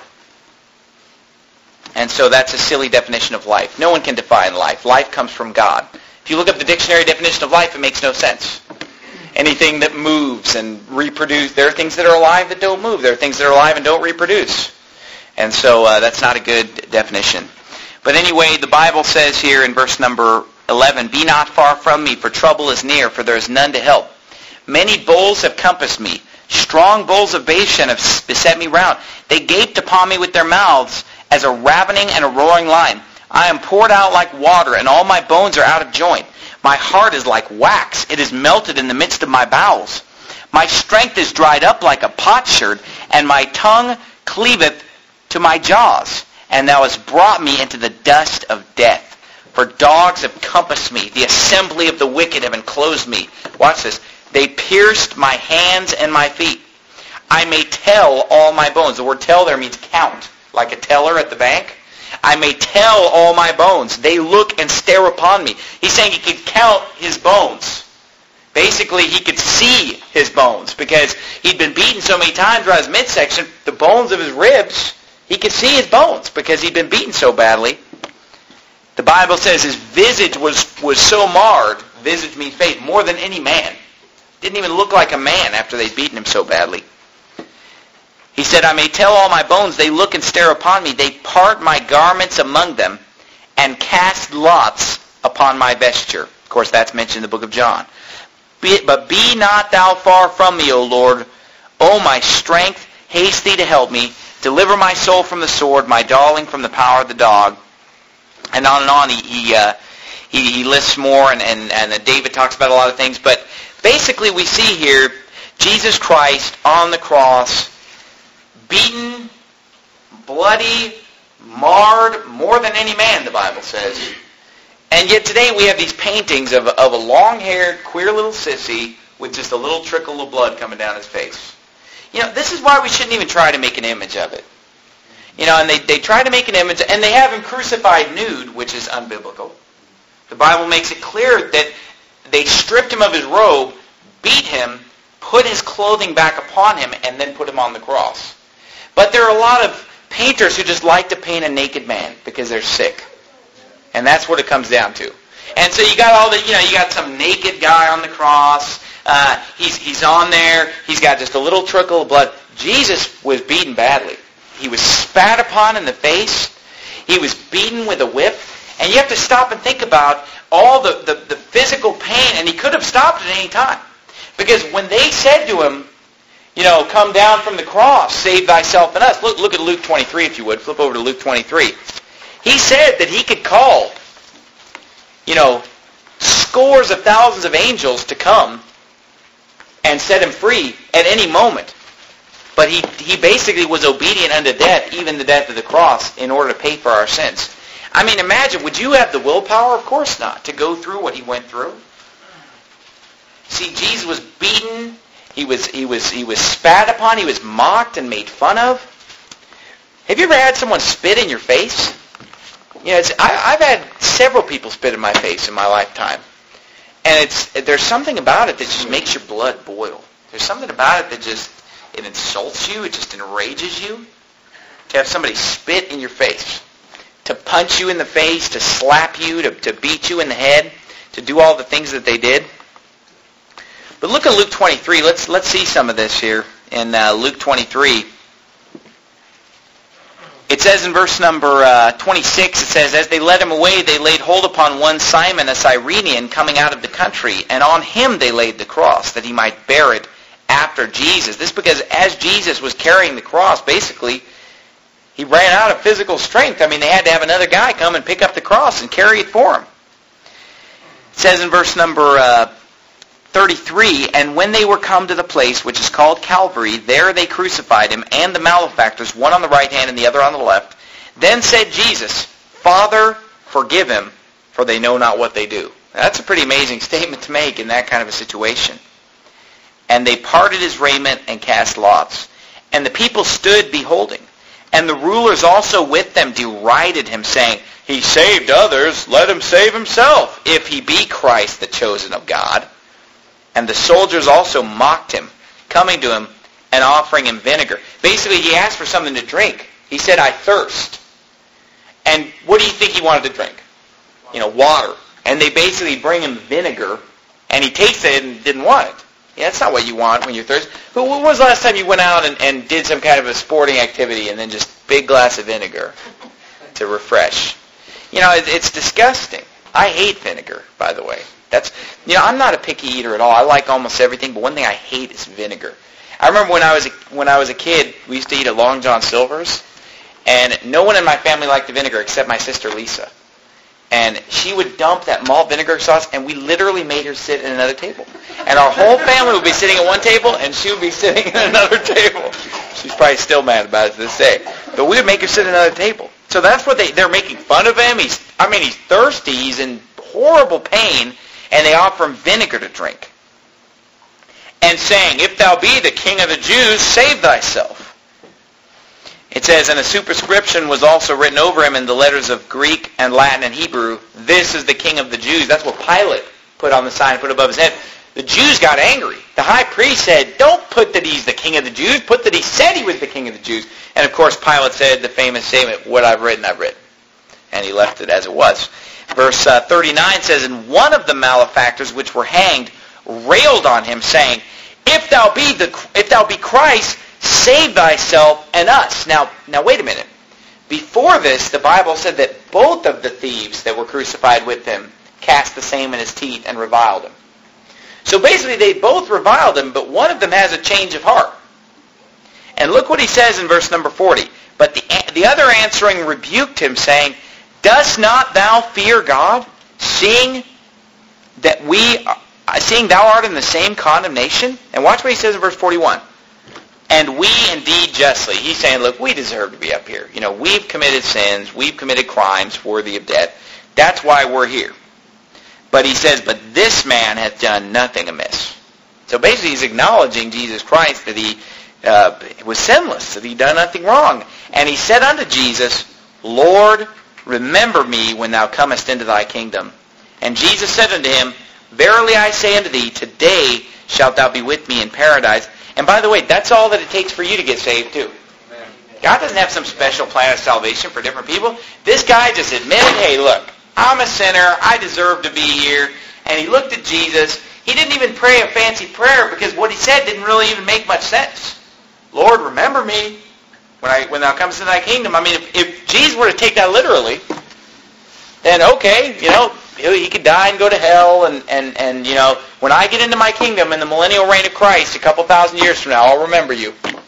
And so that's a silly definition of life. No one can define life. Life comes from God. If you look up the dictionary definition of life, it makes no sense. Anything that moves and reproduces, there are things that are alive that don't move. There are things that are alive and don't reproduce. And so uh, that's not a good definition. But anyway, the Bible says here in verse number eleven, Be not far from me, for trouble is near, for there is none to help. Many bulls have compassed me. Strong bulls of Bashan have beset me round. They gaped upon me with their mouths as a ravening and a roaring lion. I am poured out like water, and all my bones are out of joint. My heart is like wax. It is melted in the midst of my bowels. My strength is dried up like a potsherd, and my tongue cleaveth to my jaws. And thou hast brought me into the dust of death. For dogs have compassed me. The assembly of the wicked have enclosed me. Watch this. They pierced my hands and my feet. I may tell all my bones. The word tell there means count, like a teller at the bank. I may tell all my bones. They look and stare upon me. He's saying he could count his bones. Basically, he could see his bones because he'd been beaten so many times around his midsection, the bones of his ribs, he could see his bones because he'd been beaten so badly. The Bible says his visage was, was so marred, visage means face, more than any man. Didn't even look like a man after they'd beaten him so badly. He said, I may tell all my bones, they look and stare upon me. They part my garments among them and cast lots upon my vesture. Of course, that's mentioned in the book of John. Be, but be not thou far from me, O Lord. O my strength, haste thee to help me. deliver my soul from the sword, my darling from the power of the dog. And on and on, he he, uh, he, he lists more, and, and, and David talks about a lot of things. But basically we see here Jesus Christ on the cross, beaten, bloody, marred, more than any man, the Bible says. And yet today we have these paintings of, of a long-haired, queer little sissy with just a little trickle of blood coming down his face. You know, this is why we shouldn't even try to make an image of it. You know, and they, they try to make an image, and they have him crucified nude, which is unbiblical. The Bible makes it clear that they stripped him of his robe, beat him, put his clothing back upon him, and then put him on the cross. But there are a lot of painters who just like to paint a naked man because they're sick. And that's what it comes down to. And so you got all the, you know, you got some naked guy on the cross. Uh, he's he's on there. He's got just a little trickle of blood. Jesus was beaten badly. He was spat upon in the face. He was beaten with a whip. And you have to stop and think about all the, the, the physical pain. And he could have stopped at any time. Because when they said to him, you know, come down from the cross, save thyself and us. Look, look at Luke twenty-three, if you would. Flip over to Luke twenty-three. He said that he could call, you know, scores of thousands of angels to come and set him free at any moment. But he, he basically was obedient unto death, even the death of the cross, in order to pay for our sins. I mean, imagine, would you have the willpower? Of course not, to go through what he went through. See, Jesus was beaten. He was he was he was spat upon. He was mocked and made fun of. Have you ever had someone spit in your face? You know, it's, I, I've had several people spit in my face in my lifetime, and it's there's something about it that just makes your blood boil. There's something about it that just it insults you. It just enrages you to have somebody spit in your face, to punch you in the face, to slap you, to, to beat you in the head, to do all the things that they did. But look at Luke twenty-three. Let's let's see some of this here in uh, Luke twenty-three. It says in verse number uh, twenty-six, it says, as they led him away, they laid hold upon one Simon, a Cyrenian, coming out of the country, and on him they laid the cross, that he might bear it after Jesus. This because as Jesus was carrying the cross, basically, he ran out of physical strength. I mean, they had to have another guy come and pick up the cross and carry it for him. It says in verse number uh, thirty-three, and when they were come to the place which is called Calvary, there they crucified him and the malefactors, one on the right hand and the other on the left. Then said Jesus, Father, forgive him, for they know not what they do. Now, that's a pretty amazing statement to make in that kind of a situation. And they parted his raiment and cast lots. And the people stood beholding. And the rulers also with them derided him, saying, He saved others, let him save himself, if he be Christ, the chosen of God. And the soldiers also mocked him, coming to him and offering him vinegar. Basically, he asked for something to drink. He said, I thirst. And what do you think he wanted to drink? You know, water. And they basically bring him vinegar, and he tasted it and didn't want it. Yeah, that's not what you want when you're thirsty. But when was the last time you went out and, and did some kind of a sporting activity and then just big glass of vinegar to refresh? You know, it, it's disgusting. I hate vinegar, by the way. That's, you know, I'm not a picky eater at all. I like almost everything, but one thing I hate is vinegar. I remember when I was a, when I was a kid, we used to eat at Long John Silver's, and no one in my family liked the vinegar except my sister Lisa. And she would dump that malt vinegar sauce, and we literally made her sit at another table. And our whole family would be sitting at one table, and she would be sitting at another table. She's probably still mad about it to this day. But we would make her sit at another table. So that's what they, they're making fun of him. He's, I mean, he's thirsty. He's in horrible pain. And they offer him vinegar to drink. And saying, if thou be the king of the Jews, save thyself. It says, and a superscription was also written over him in the letters of Greek and Latin and Hebrew, this is the king of the Jews. That's what Pilate put on the sign, put above his head. The Jews got angry. The high priest said, don't put that he's the king of the Jews, put that he said he was the king of the Jews. And of course Pilate said the famous statement, what I've written, I've written. And he left it as it was. Verse uh, thirty-nine says, and one of the malefactors which were hanged railed on him, saying, If thou be the if thou be Christ, save thyself and us. Now, now wait a minute. Before this, the Bible said that both of the thieves that were crucified with him cast the same in his teeth and reviled him. So basically, they both reviled him, but one of them has a change of heart. And look what he says in verse number forty. But the, the other answering rebuked him, saying, Dost not thou fear God, seeing that we, seeing thou art in the same condemnation? And watch what he says in verse forty-one. And we indeed justly. He's saying, look, we deserve to be up here. You know, we've committed sins. We've committed crimes worthy of death. That's why we're here. But he says, but this man hath done nothing amiss. So basically he's acknowledging Jesus Christ, that he uh, was sinless, that he done nothing wrong. And he said unto Jesus, Lord, remember me when thou comest into thy kingdom. And Jesus said unto him, Verily I say unto thee, today shalt thou be with me in paradise. And by the way, that's all that it takes for you to get saved too. God doesn't have some special plan of salvation for different people. This guy just admitted, hey, look, I'm a sinner. I deserve to be here. And he looked at Jesus. He didn't even pray a fancy prayer because what he said didn't really even make much sense. Lord, remember me when I when thou comest into thy kingdom. I mean, if, if Jesus were to take that literally, then okay, you know, he could die and go to hell, and, and, and you know, when I get into my kingdom in the millennial reign of Christ a couple thousand years from now, I'll remember you.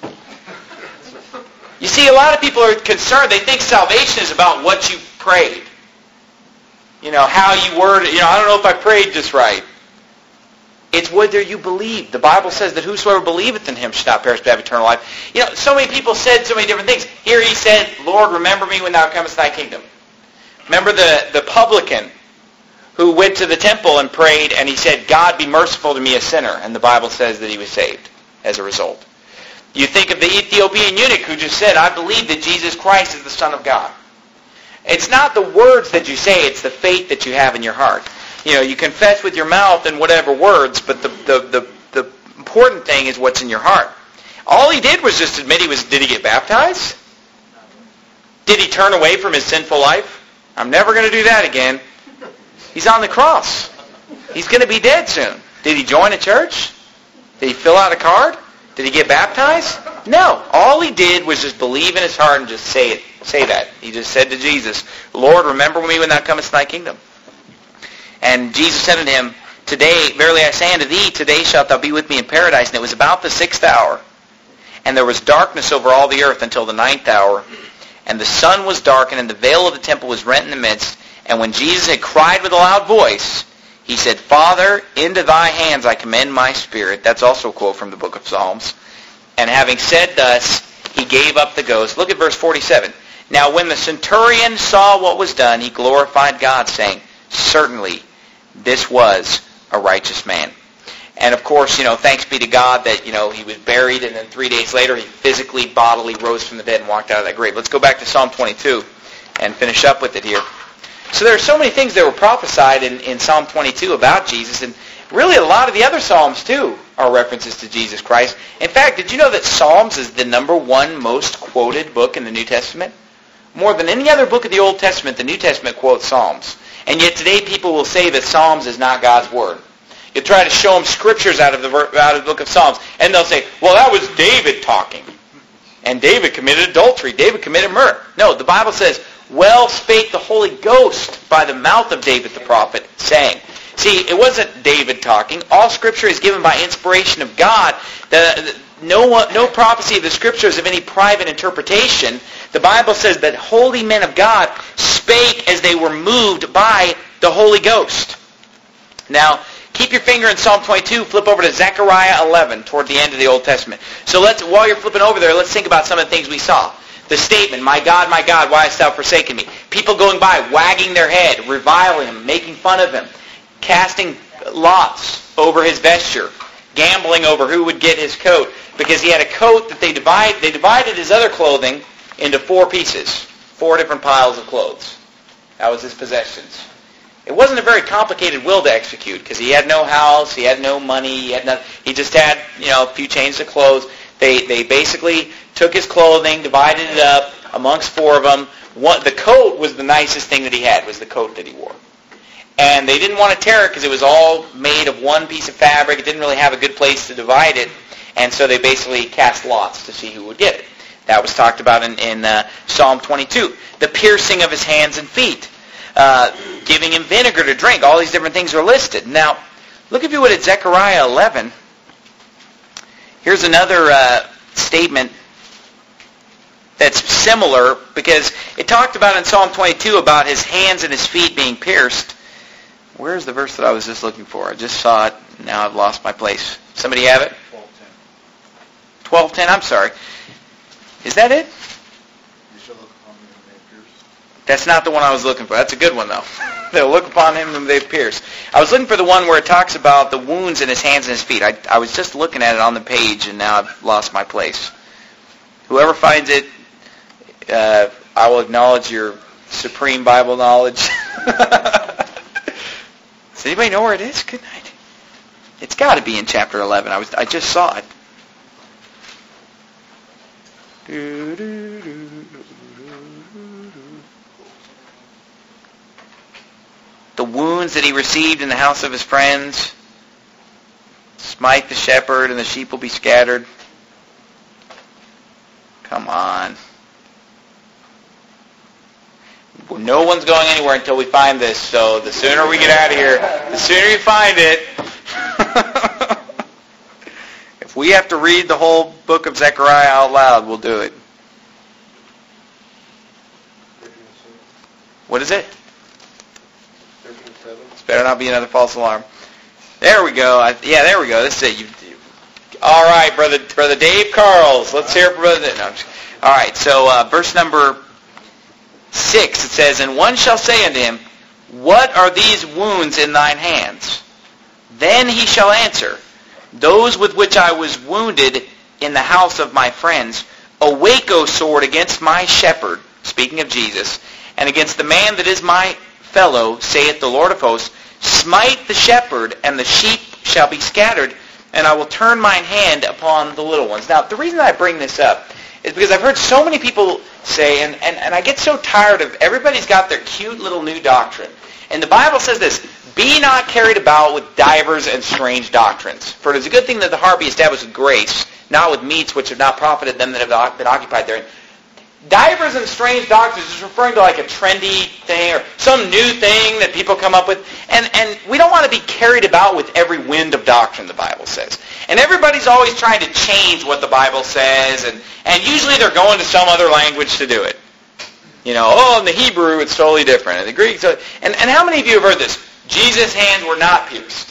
You see, a lot of people are concerned. They think salvation is about what you prayed. You know, how you worded, you know, I don't know if I prayed just right. It's whether you believe. The Bible says that whosoever believeth in him shall not perish but have eternal life. You know, so many people said so many different things. Here he said, Lord, remember me when thou comest to thy kingdom. Remember the, the publican who went to the temple and prayed, and he said, God, be merciful to me, a sinner. And the Bible says that he was saved as a result. You think of the Ethiopian eunuch who just said, I believe that Jesus Christ is the Son of God. It's not the words that you say, it's the faith that you have in your heart. You know, you confess with your mouth and whatever words, but the, the, the, the important thing is what's in your heart. All he did was just admit he was, did he get baptized? Did he turn away from his sinful life? I'm never going to do that again. He's on the cross. He's going to be dead soon. Did he join a church? Did he fill out a card? Did he get baptized? No. All he did was just believe in his heart and just say it. Say that. He just said to Jesus, Lord, remember me when thou comest to thy kingdom. And Jesus said unto him, Today, verily I say unto thee, today shalt thou be with me in paradise. And it was about the sixth hour. And there was darkness over all the earth until the ninth hour. And the sun was darkened, and the veil of the temple was rent in the midst. And when Jesus had cried with a loud voice, he said, Father, into thy hands I commend my spirit. That's also a quote from the book of Psalms. And having said thus, he gave up the ghost. Look at verse forty-seven. Now when the centurion saw what was done, he glorified God, saying, Certainly this was a righteous man. And of course, you know, thanks be to God that, you know, he was buried, and then three days later he physically, bodily rose from the dead and walked out of that grave. Let's go back to Psalm twenty-two and finish up with it here. So there are so many things that were prophesied in, in Psalm twenty-two about Jesus, and really a lot of the other Psalms, too, are references to Jesus Christ. In fact, did you know that Psalms is the number one most quoted book in the New Testament? More than any other book of the Old Testament, the New Testament quotes Psalms. And yet today people will say that Psalms is not God's Word. You try to show them scriptures out of the out of the book of Psalms, and they'll say, well, that was David talking. And David committed adultery. David committed murder. No, the Bible says, well spake the Holy Ghost by the mouth of David the prophet, saying. See, it wasn't David talking. All Scripture is given by inspiration of God. The, the, no, one, no prophecy of the Scriptures of any private interpretation. The Bible says that holy men of God spake as they were moved by the Holy Ghost. Now, keep your finger in Psalm twenty-two. Flip over to Zechariah eleven, toward the end of the Old Testament. So let's, while you're flipping over there, let's think about some of the things we saw. The statement, my God, my God, why hast thou forsaken me? People going by, wagging their head, reviling him, making fun of him, casting lots over his vesture, gambling over who would get his coat, because he had a coat that they divide, they divided his other clothing into four pieces, four different piles of clothes. That was his possessions. It wasn't a very complicated will to execute, because he had no house, he had no money, he had nothing. He just had, you know, a few changes of clothes. They they basically took his clothing, divided it up amongst four of them. One, the coat was the nicest thing that he had, was the coat that he wore. And they didn't want to tear it because it was all made of one piece of fabric. It didn't really have a good place to divide it. And so they basically cast lots to see who would get it. That was talked about in, in uh, Psalm twenty-two. The piercing of his hands and feet. Uh, giving him vinegar to drink. All these different things are listed. Now, look if you would at Zechariah eleven. Here's another uh, statement that's similar, because it talked about in Psalm twenty-two about his hands and his feet being pierced. Where's the verse that I was just looking for? I just saw it. Now I've lost my place. Somebody have it? twelve ten. twelve ten, I'm sorry. Is that it? You shall look upon me whom they have pierced. That's not the one I was looking for. That's a good one, though. They'll look upon him whom they've pierced. I was looking for the one where it talks about the wounds in his hands and his feet. I, I was just looking at it on the page, and now I've lost my place. Whoever finds it, uh, I will acknowledge your supreme Bible knowledge. Does anybody know where it is? Good night. It's got to be in chapter eleven. I was I just saw it. The wounds that he received in the house of his friends. Smite the shepherd, and the sheep will be scattered. Come on. No one's going anywhere until we find this, so the sooner we get out of here, the sooner you find it. If we have to read the whole book of Zechariah out loud, we'll do it. What is it? thirteen seven. This better not be another false alarm. There we go. I, yeah, there we go. This is it. You, you, all right, brother, brother Dave Carls. Let's hear it from brother. No, all right. So uh, verse number six. It says, "And one shall say unto him, What are these wounds in thine hands? Then he shall answer, Those with which I was wounded in the house of my friends. Awake, O sword, against my shepherd," speaking of Jesus, "and against the man that is my fellow, saith the Lord of hosts. Smite the shepherd, and the sheep shall be scattered, and I will turn mine hand upon the little ones." Now, the reason I bring this up is because I've heard so many people say, and, and, and I get so tired of, everybody's got their cute little new doctrine. And the Bible says this, "Be not carried about with divers and strange doctrines. For it is a good thing that the heart be established with grace, not with meats which have not profited them that have been occupied therein." Divers and strange doctrines is referring to like a trendy thing or some new thing that people come up with. And, and we don't want to be carried about with every wind of doctrine, the Bible says. And everybody's always trying to change what the Bible says, and, and usually they're going to some other language to do it. You know, oh, in the Hebrew it's totally different. In the Greek, so, and, and how many of you have heard this? Jesus' hands were not pierced.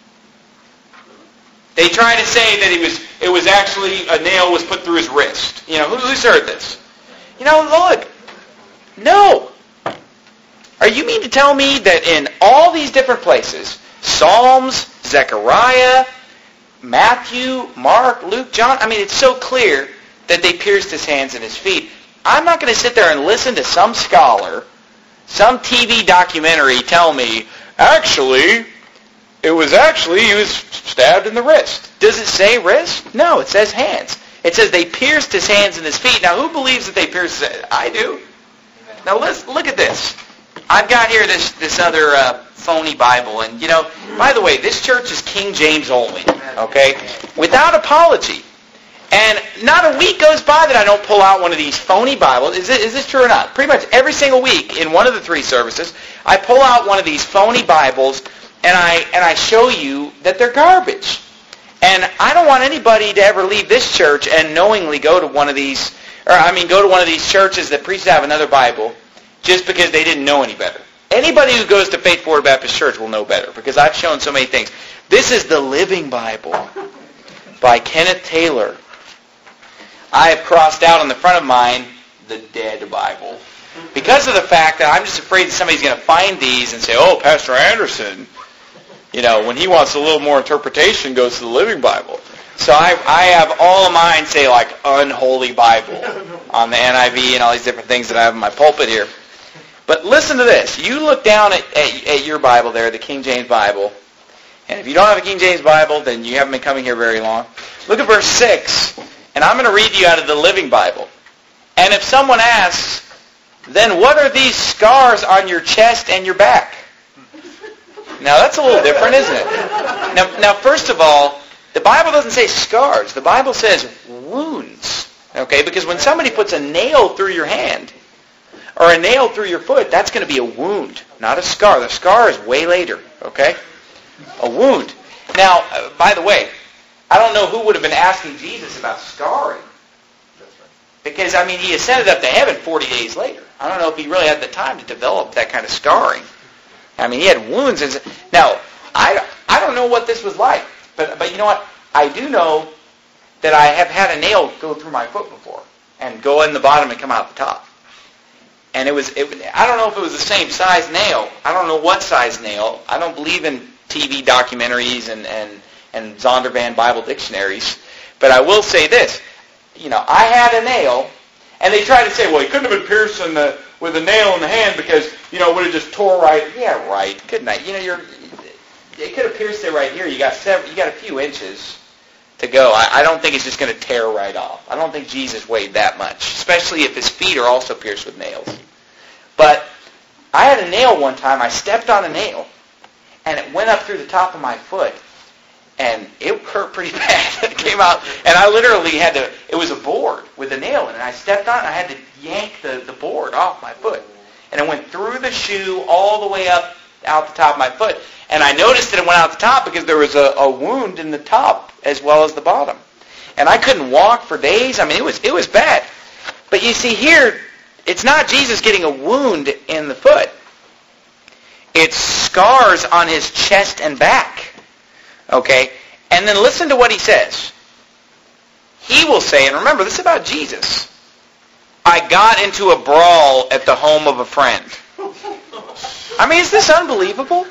They try to say that he was. It was actually, a nail was put through his wrist. You know, who, who's heard this? You know, look, no. Are you mean to tell me that in all these different places, Psalms, Zechariah, Matthew, Mark, Luke, John, I mean, it's so clear that they pierced his hands and his feet. I'm not going to sit there and listen to some scholar, some T V documentary tell me, actually, it was actually, he was stabbed in the wrist. Does it say wrist? No, it says hands. It says they pierced his hands and his feet. Now, who believes that they pierced his hands? I do. Now, let's look at this. I've got here this, this other uh, phony Bible. And, you know, by the way, this church is King James only, okay? Without apology. And not a week goes by that I don't pull out one of these phony Bibles. Is, it, is this true or not? Pretty much every single week in one of the three services, I pull out one of these phony Bibles and I and I show you that they're garbage. And I don't want anybody to ever leave this church and knowingly go to one of these, or I mean go to one of these churches that preach to have another Bible just because they didn't know any better. Anybody who goes to Faith Forward Baptist Church will know better because I've shown so many things. This is the Living Bible by Kenneth Taylor. I have crossed out on the front of mine the Dead Bible because of the fact that I'm just afraid that somebody's going to find these and say, "Oh, Pastor Anderson, you know, when he wants a little more interpretation, goes to the Living Bible." So I, I have all of mine say like Unholy Bible on the N I V and all these different things that I have in my pulpit here. But listen to this. You look down at, at, at your Bible there, the King James Bible, and if you don't have a King James Bible, then you haven't been coming here very long. Look at verse six, and I'm going to read you out of the Living Bible. "And if someone asks, then what are these scars on your chest and your back?" Now, that's a little different, isn't it? Now, now, first of all, the Bible doesn't say scars. The Bible says wounds. Okay? Because when somebody puts a nail through your hand or a nail through your foot, that's going to be a wound, not a scar. The scar is way later. Okay? A wound. Now, uh, by the way, I don't know who would have been asking Jesus about scarring. Because, I mean, he ascended up to heaven forty days later. I don't know if he really had the time to develop that kind of scarring. I mean, he had wounds. And, now, I, I don't know what this was like. But, but you know what? I do know that I have had a nail go through my foot before and go in the bottom and come out the top. And it was, it, I don't know if it was the same size nail. I don't know what size nail. I don't believe in T V documentaries and, and, and Zondervan Bible dictionaries. But I will say this. You know, I had a nail, and they tried to say, well, he couldn't have been pierced in the, with a nail in the hand because, you know, it would have just tore right. Yeah, right. Good night. You know, you're, it could have pierced it right here. You got several, you got a few inches to go. I, I don't think it's just going to tear right off. I don't think Jesus weighed that much, especially if his feet are also pierced with nails. But I had a nail one time. I stepped on a nail, and it went up through the top of my foot. And it hurt pretty bad. It came out, and I literally had to, it was a board with a nail in it. And I stepped on it, and I had to yank the, the board off my foot. And it went through the shoe all the way up out the top of my foot. And I noticed that it went out the top because there was a, a wound in the top as well as the bottom. And I couldn't walk for days. I mean, it was it was bad. But you see here, it's not Jesus getting a wound in the foot. It's scars on his chest and back. Okay? And then listen to what he says. He will say, and remember, this is about Jesus. I got into a brawl at the home of a friend. I mean, is this unbelievable?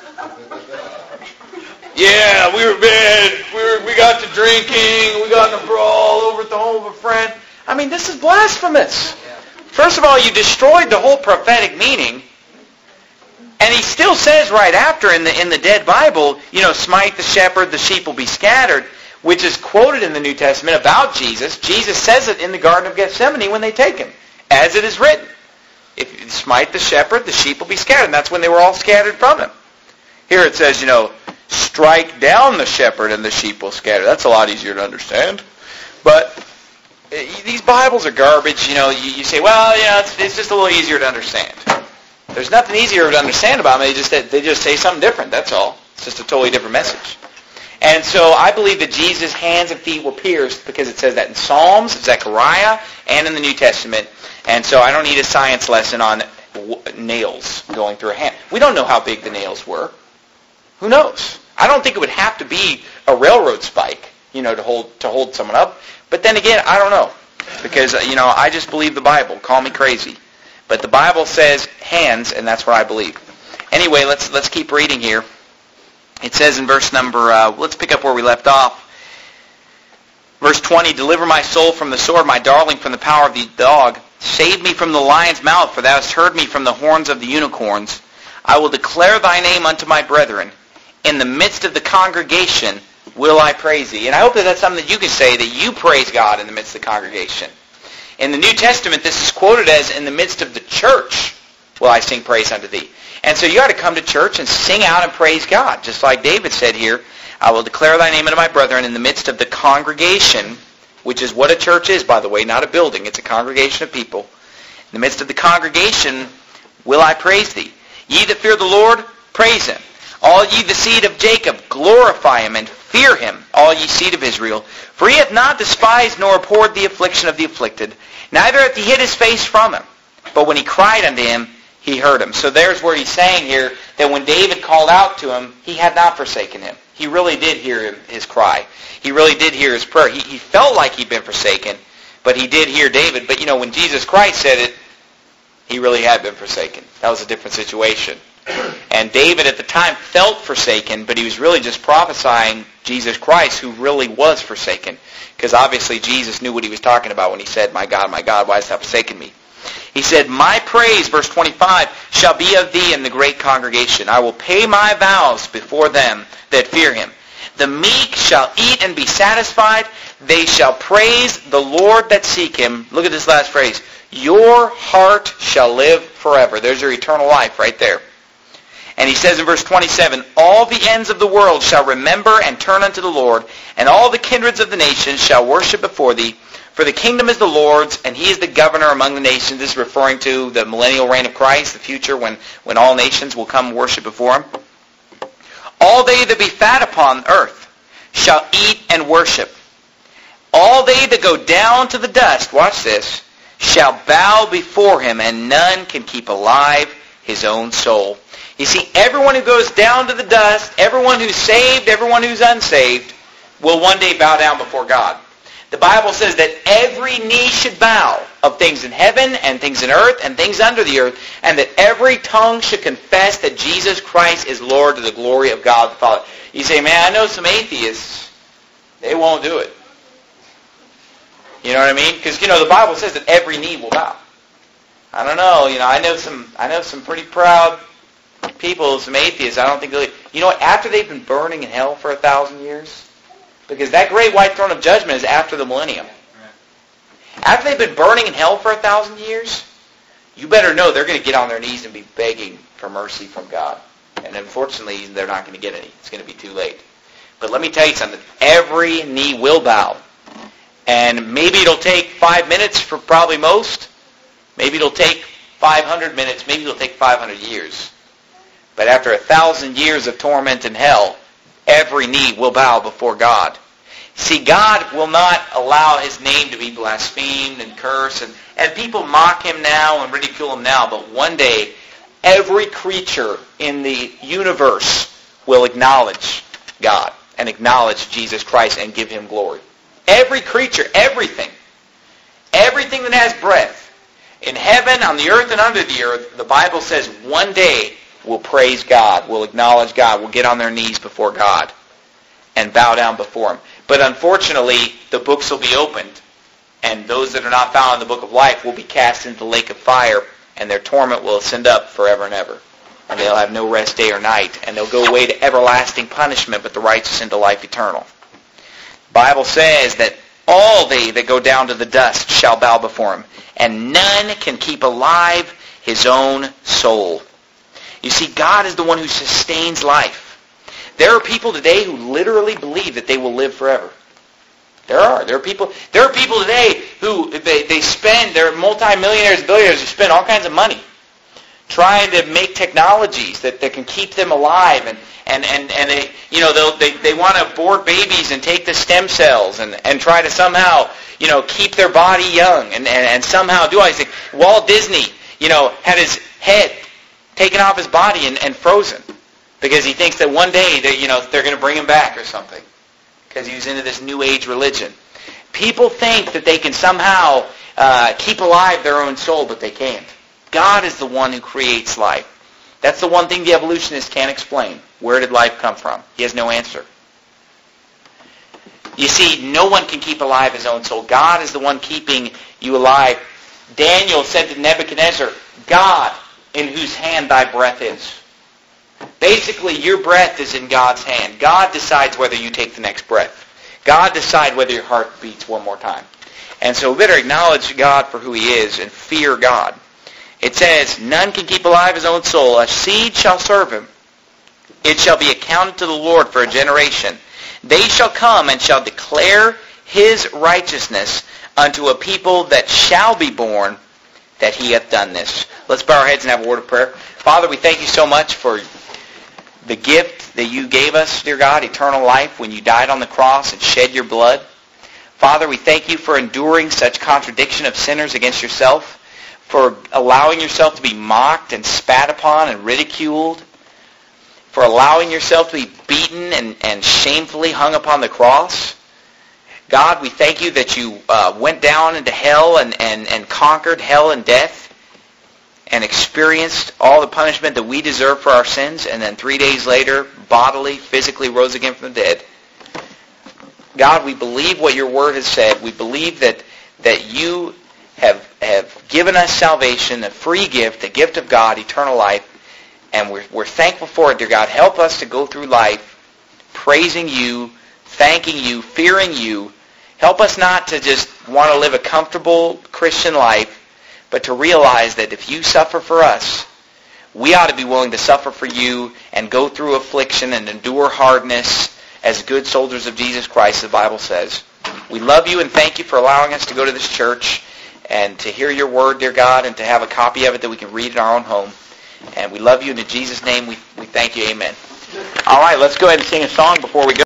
Yeah, we were bad. We were, we got to drinking. We got in a brawl over at the home of a friend. I mean, this is blasphemous. First of all, you destroyed the whole prophetic meaning. And he still says right after in the in the dead Bible, you know, smite the shepherd, the sheep will be scattered, which is quoted in the New Testament about Jesus. Jesus says it in the Garden of Gethsemane when they take him, as it is written. If you smite the shepherd, the sheep will be scattered. And that's when they were all scattered from him. Here it says, you know, strike down the shepherd and the sheep will scatter. That's a lot easier to understand. But these Bibles are garbage. You know, you, you say, well, yeah, it's, it's just a little easier to understand. There's nothing easier to understand about them. They just they just say something different. That's all. It's just a totally different message. And so I believe that Jesus' hands and feet were pierced because it says that in Psalms, Zechariah, and in the New Testament. And so I don't need a science lesson on nails going through a hand. We don't know how big the nails were. Who knows? I don't think it would have to be a railroad spike, you know, to hold to hold someone up. But then again, I don't know. Because, you know, I just believe the Bible. Call me crazy. But the Bible says hands, and that's what I believe. Anyway, let's let's keep reading here. It says in verse number, uh, let's pick up where we left off. Verse twenty, deliver my soul from the sword, my darling from the power of the dog. Save me from the lion's mouth, for thou hast heard me from the horns of the unicorns. I will declare thy name unto my brethren. In the midst of the congregation will I praise thee. And I hope that that's something that you can say, that you praise God in the midst of the congregation. In the New Testament, this is quoted as, in the midst of the church will I sing praise unto thee. And so you ought to come to church and sing out and praise God. Just like David said here, I will declare thy name unto my brethren in the midst of the congregation, which is what a church is, by the way, not a building. It's a congregation of people. In the midst of the congregation will I praise thee. Ye that fear the Lord, praise him. All ye the seed of Jacob, glorify him and fear him, all ye seed of Israel. For he hath not despised nor abhorred the affliction of the afflicted, neither hath he hid his face from him. But when he cried unto him, he heard him. So there's where he's saying here that when David called out to him, he had not forsaken him. He really did hear him, his cry. He really did hear his prayer. He, he felt like he'd been forsaken, but he did hear David. But you know, when Jesus Christ said it, he really had been forsaken. That was a different situation. And David at the time felt forsaken, but he was really just prophesying Jesus Christ, who really was forsaken. Because obviously Jesus knew what he was talking about when he said, my God, my God, why hast thou forsaken me? He said, my praise, verse twenty-five, shall be of thee in the great congregation. I will pay my vows before them that fear him. The meek shall eat and be satisfied. They shall praise the Lord that seek him. Look at this last phrase. Your heart shall live forever. There's your eternal life right there. And he says in verse twenty-seven, all the ends of the world shall remember and turn unto the Lord, and all the kindreds of the nations shall worship before thee. For the kingdom is the Lord's, and he is the governor among the nations. This is referring to the millennial reign of Christ, the future when, when all nations will come worship before him. All they that be fat upon earth shall eat and worship. All they that go down to the dust, watch this, shall bow before him, and none can keep alive his own soul. You see, everyone who goes down to the dust, everyone who's saved, everyone who's unsaved, will one day bow down before God. The Bible says that every knee should bow of things in heaven and things in earth and things under the earth, and that every tongue should confess that Jesus Christ is Lord to the glory of God the Father. You say, man, I know some atheists. They won't do it. You know what I mean? Because, you know, the Bible says that every knee will bow. I don't know. You know, I know some I know some pretty proud people, some atheists. I don't think they'll... You know what? After they've been burning in hell for a thousand years... Because that great white throne of judgment is after the millennium. After they've been burning in hell for a thousand years, you better know they're going to get on their knees and be begging for mercy from God. And unfortunately, they're not going to get any. It's going to be too late. But let me tell you something. Every knee will bow. And maybe it'll take five minutes for probably most. Maybe it'll take five hundred minutes. Maybe it'll take five hundred years. But after a thousand years of torment in hell, every knee will bow before God. See, God will not allow his name to be blasphemed and cursed. And, and people mock him now and ridicule him now. But one day, every creature in the universe will acknowledge God and acknowledge Jesus Christ and give him glory. Every creature, everything. Everything that has breath. In heaven, on the earth, and under the earth, the Bible says one day will praise God, will acknowledge God, will get on their knees before God and bow down before him. But unfortunately, the books will be opened, and those that are not found in the book of life will be cast into the lake of fire, and their torment will ascend up forever and ever. And they'll have no rest day or night, and they'll go away to everlasting punishment, but the righteous into life eternal. The Bible says that all they that go down to the dust shall bow before him, and none can keep alive his own soul. You see, God is the one who sustains life. There are people today who literally believe that they will live forever. There are. There are people There are people today who, they, they spend, they're multimillionaires, billionaires who spend all kinds of money trying to make technologies that, that can keep them alive. And, and, and, and they, you know, they'll, they, they want to abort babies and take the stem cells and, and try to somehow, you know, keep their body young and, and, and somehow do all these things. Walt Disney, you know, had his head taken off his body and, and frozen because he thinks that one day they, you know, they're going to bring him back or something because he was into this New Age religion. People think that they can somehow uh, keep alive their own soul, but they can't. God is the one who creates life. That's the one thing the evolutionist can't explain. Where did life come from? He has no answer. You see, no one can keep alive his own soul. God is the one keeping you alive. Daniel said to Nebuchadnezzar, God, in whose hand thy breath is. Basically, your breath is in God's hand. God decides whether you take the next breath. God decides whether your heart beats one more time. And so we better acknowledge God for who he is and fear God. It says, none can keep alive his own soul. A seed shall serve him. It shall be accounted to the Lord for a generation. They shall come and shall declare his righteousness unto a people that shall be born, that he hath done this. Let's bow our heads and have a word of prayer. Father, we thank you so much for the gift that you gave us, dear God, eternal life, when you died on the cross and shed your blood. Father, we thank you for enduring such contradiction of sinners against yourself, for allowing yourself to be mocked and spat upon and ridiculed, for allowing yourself to be beaten and, and shamefully hung upon the cross. God, we thank you that you uh, went down into hell and, and, and conquered hell and death and experienced all the punishment that we deserve for our sins, and then three days later, bodily, physically rose again from the dead. God, we believe what your word has said. We believe that, that you have, have given us salvation, a free gift, a gift of God, eternal life, and we're, we're thankful for it, dear God. Help us to go through life praising you, thanking you, fearing you. Help us not to just want to live a comfortable Christian life, but to realize that if you suffer for us, we ought to be willing to suffer for you and go through affliction and endure hardness as good soldiers of Jesus Christ, the Bible says. We love you and thank you for allowing us to go to this church and to hear your word, dear God, and to have a copy of it that we can read in our own home. And we love you, and in Jesus' name we, we thank you. Amen. All right, let's go ahead and sing a song before we go.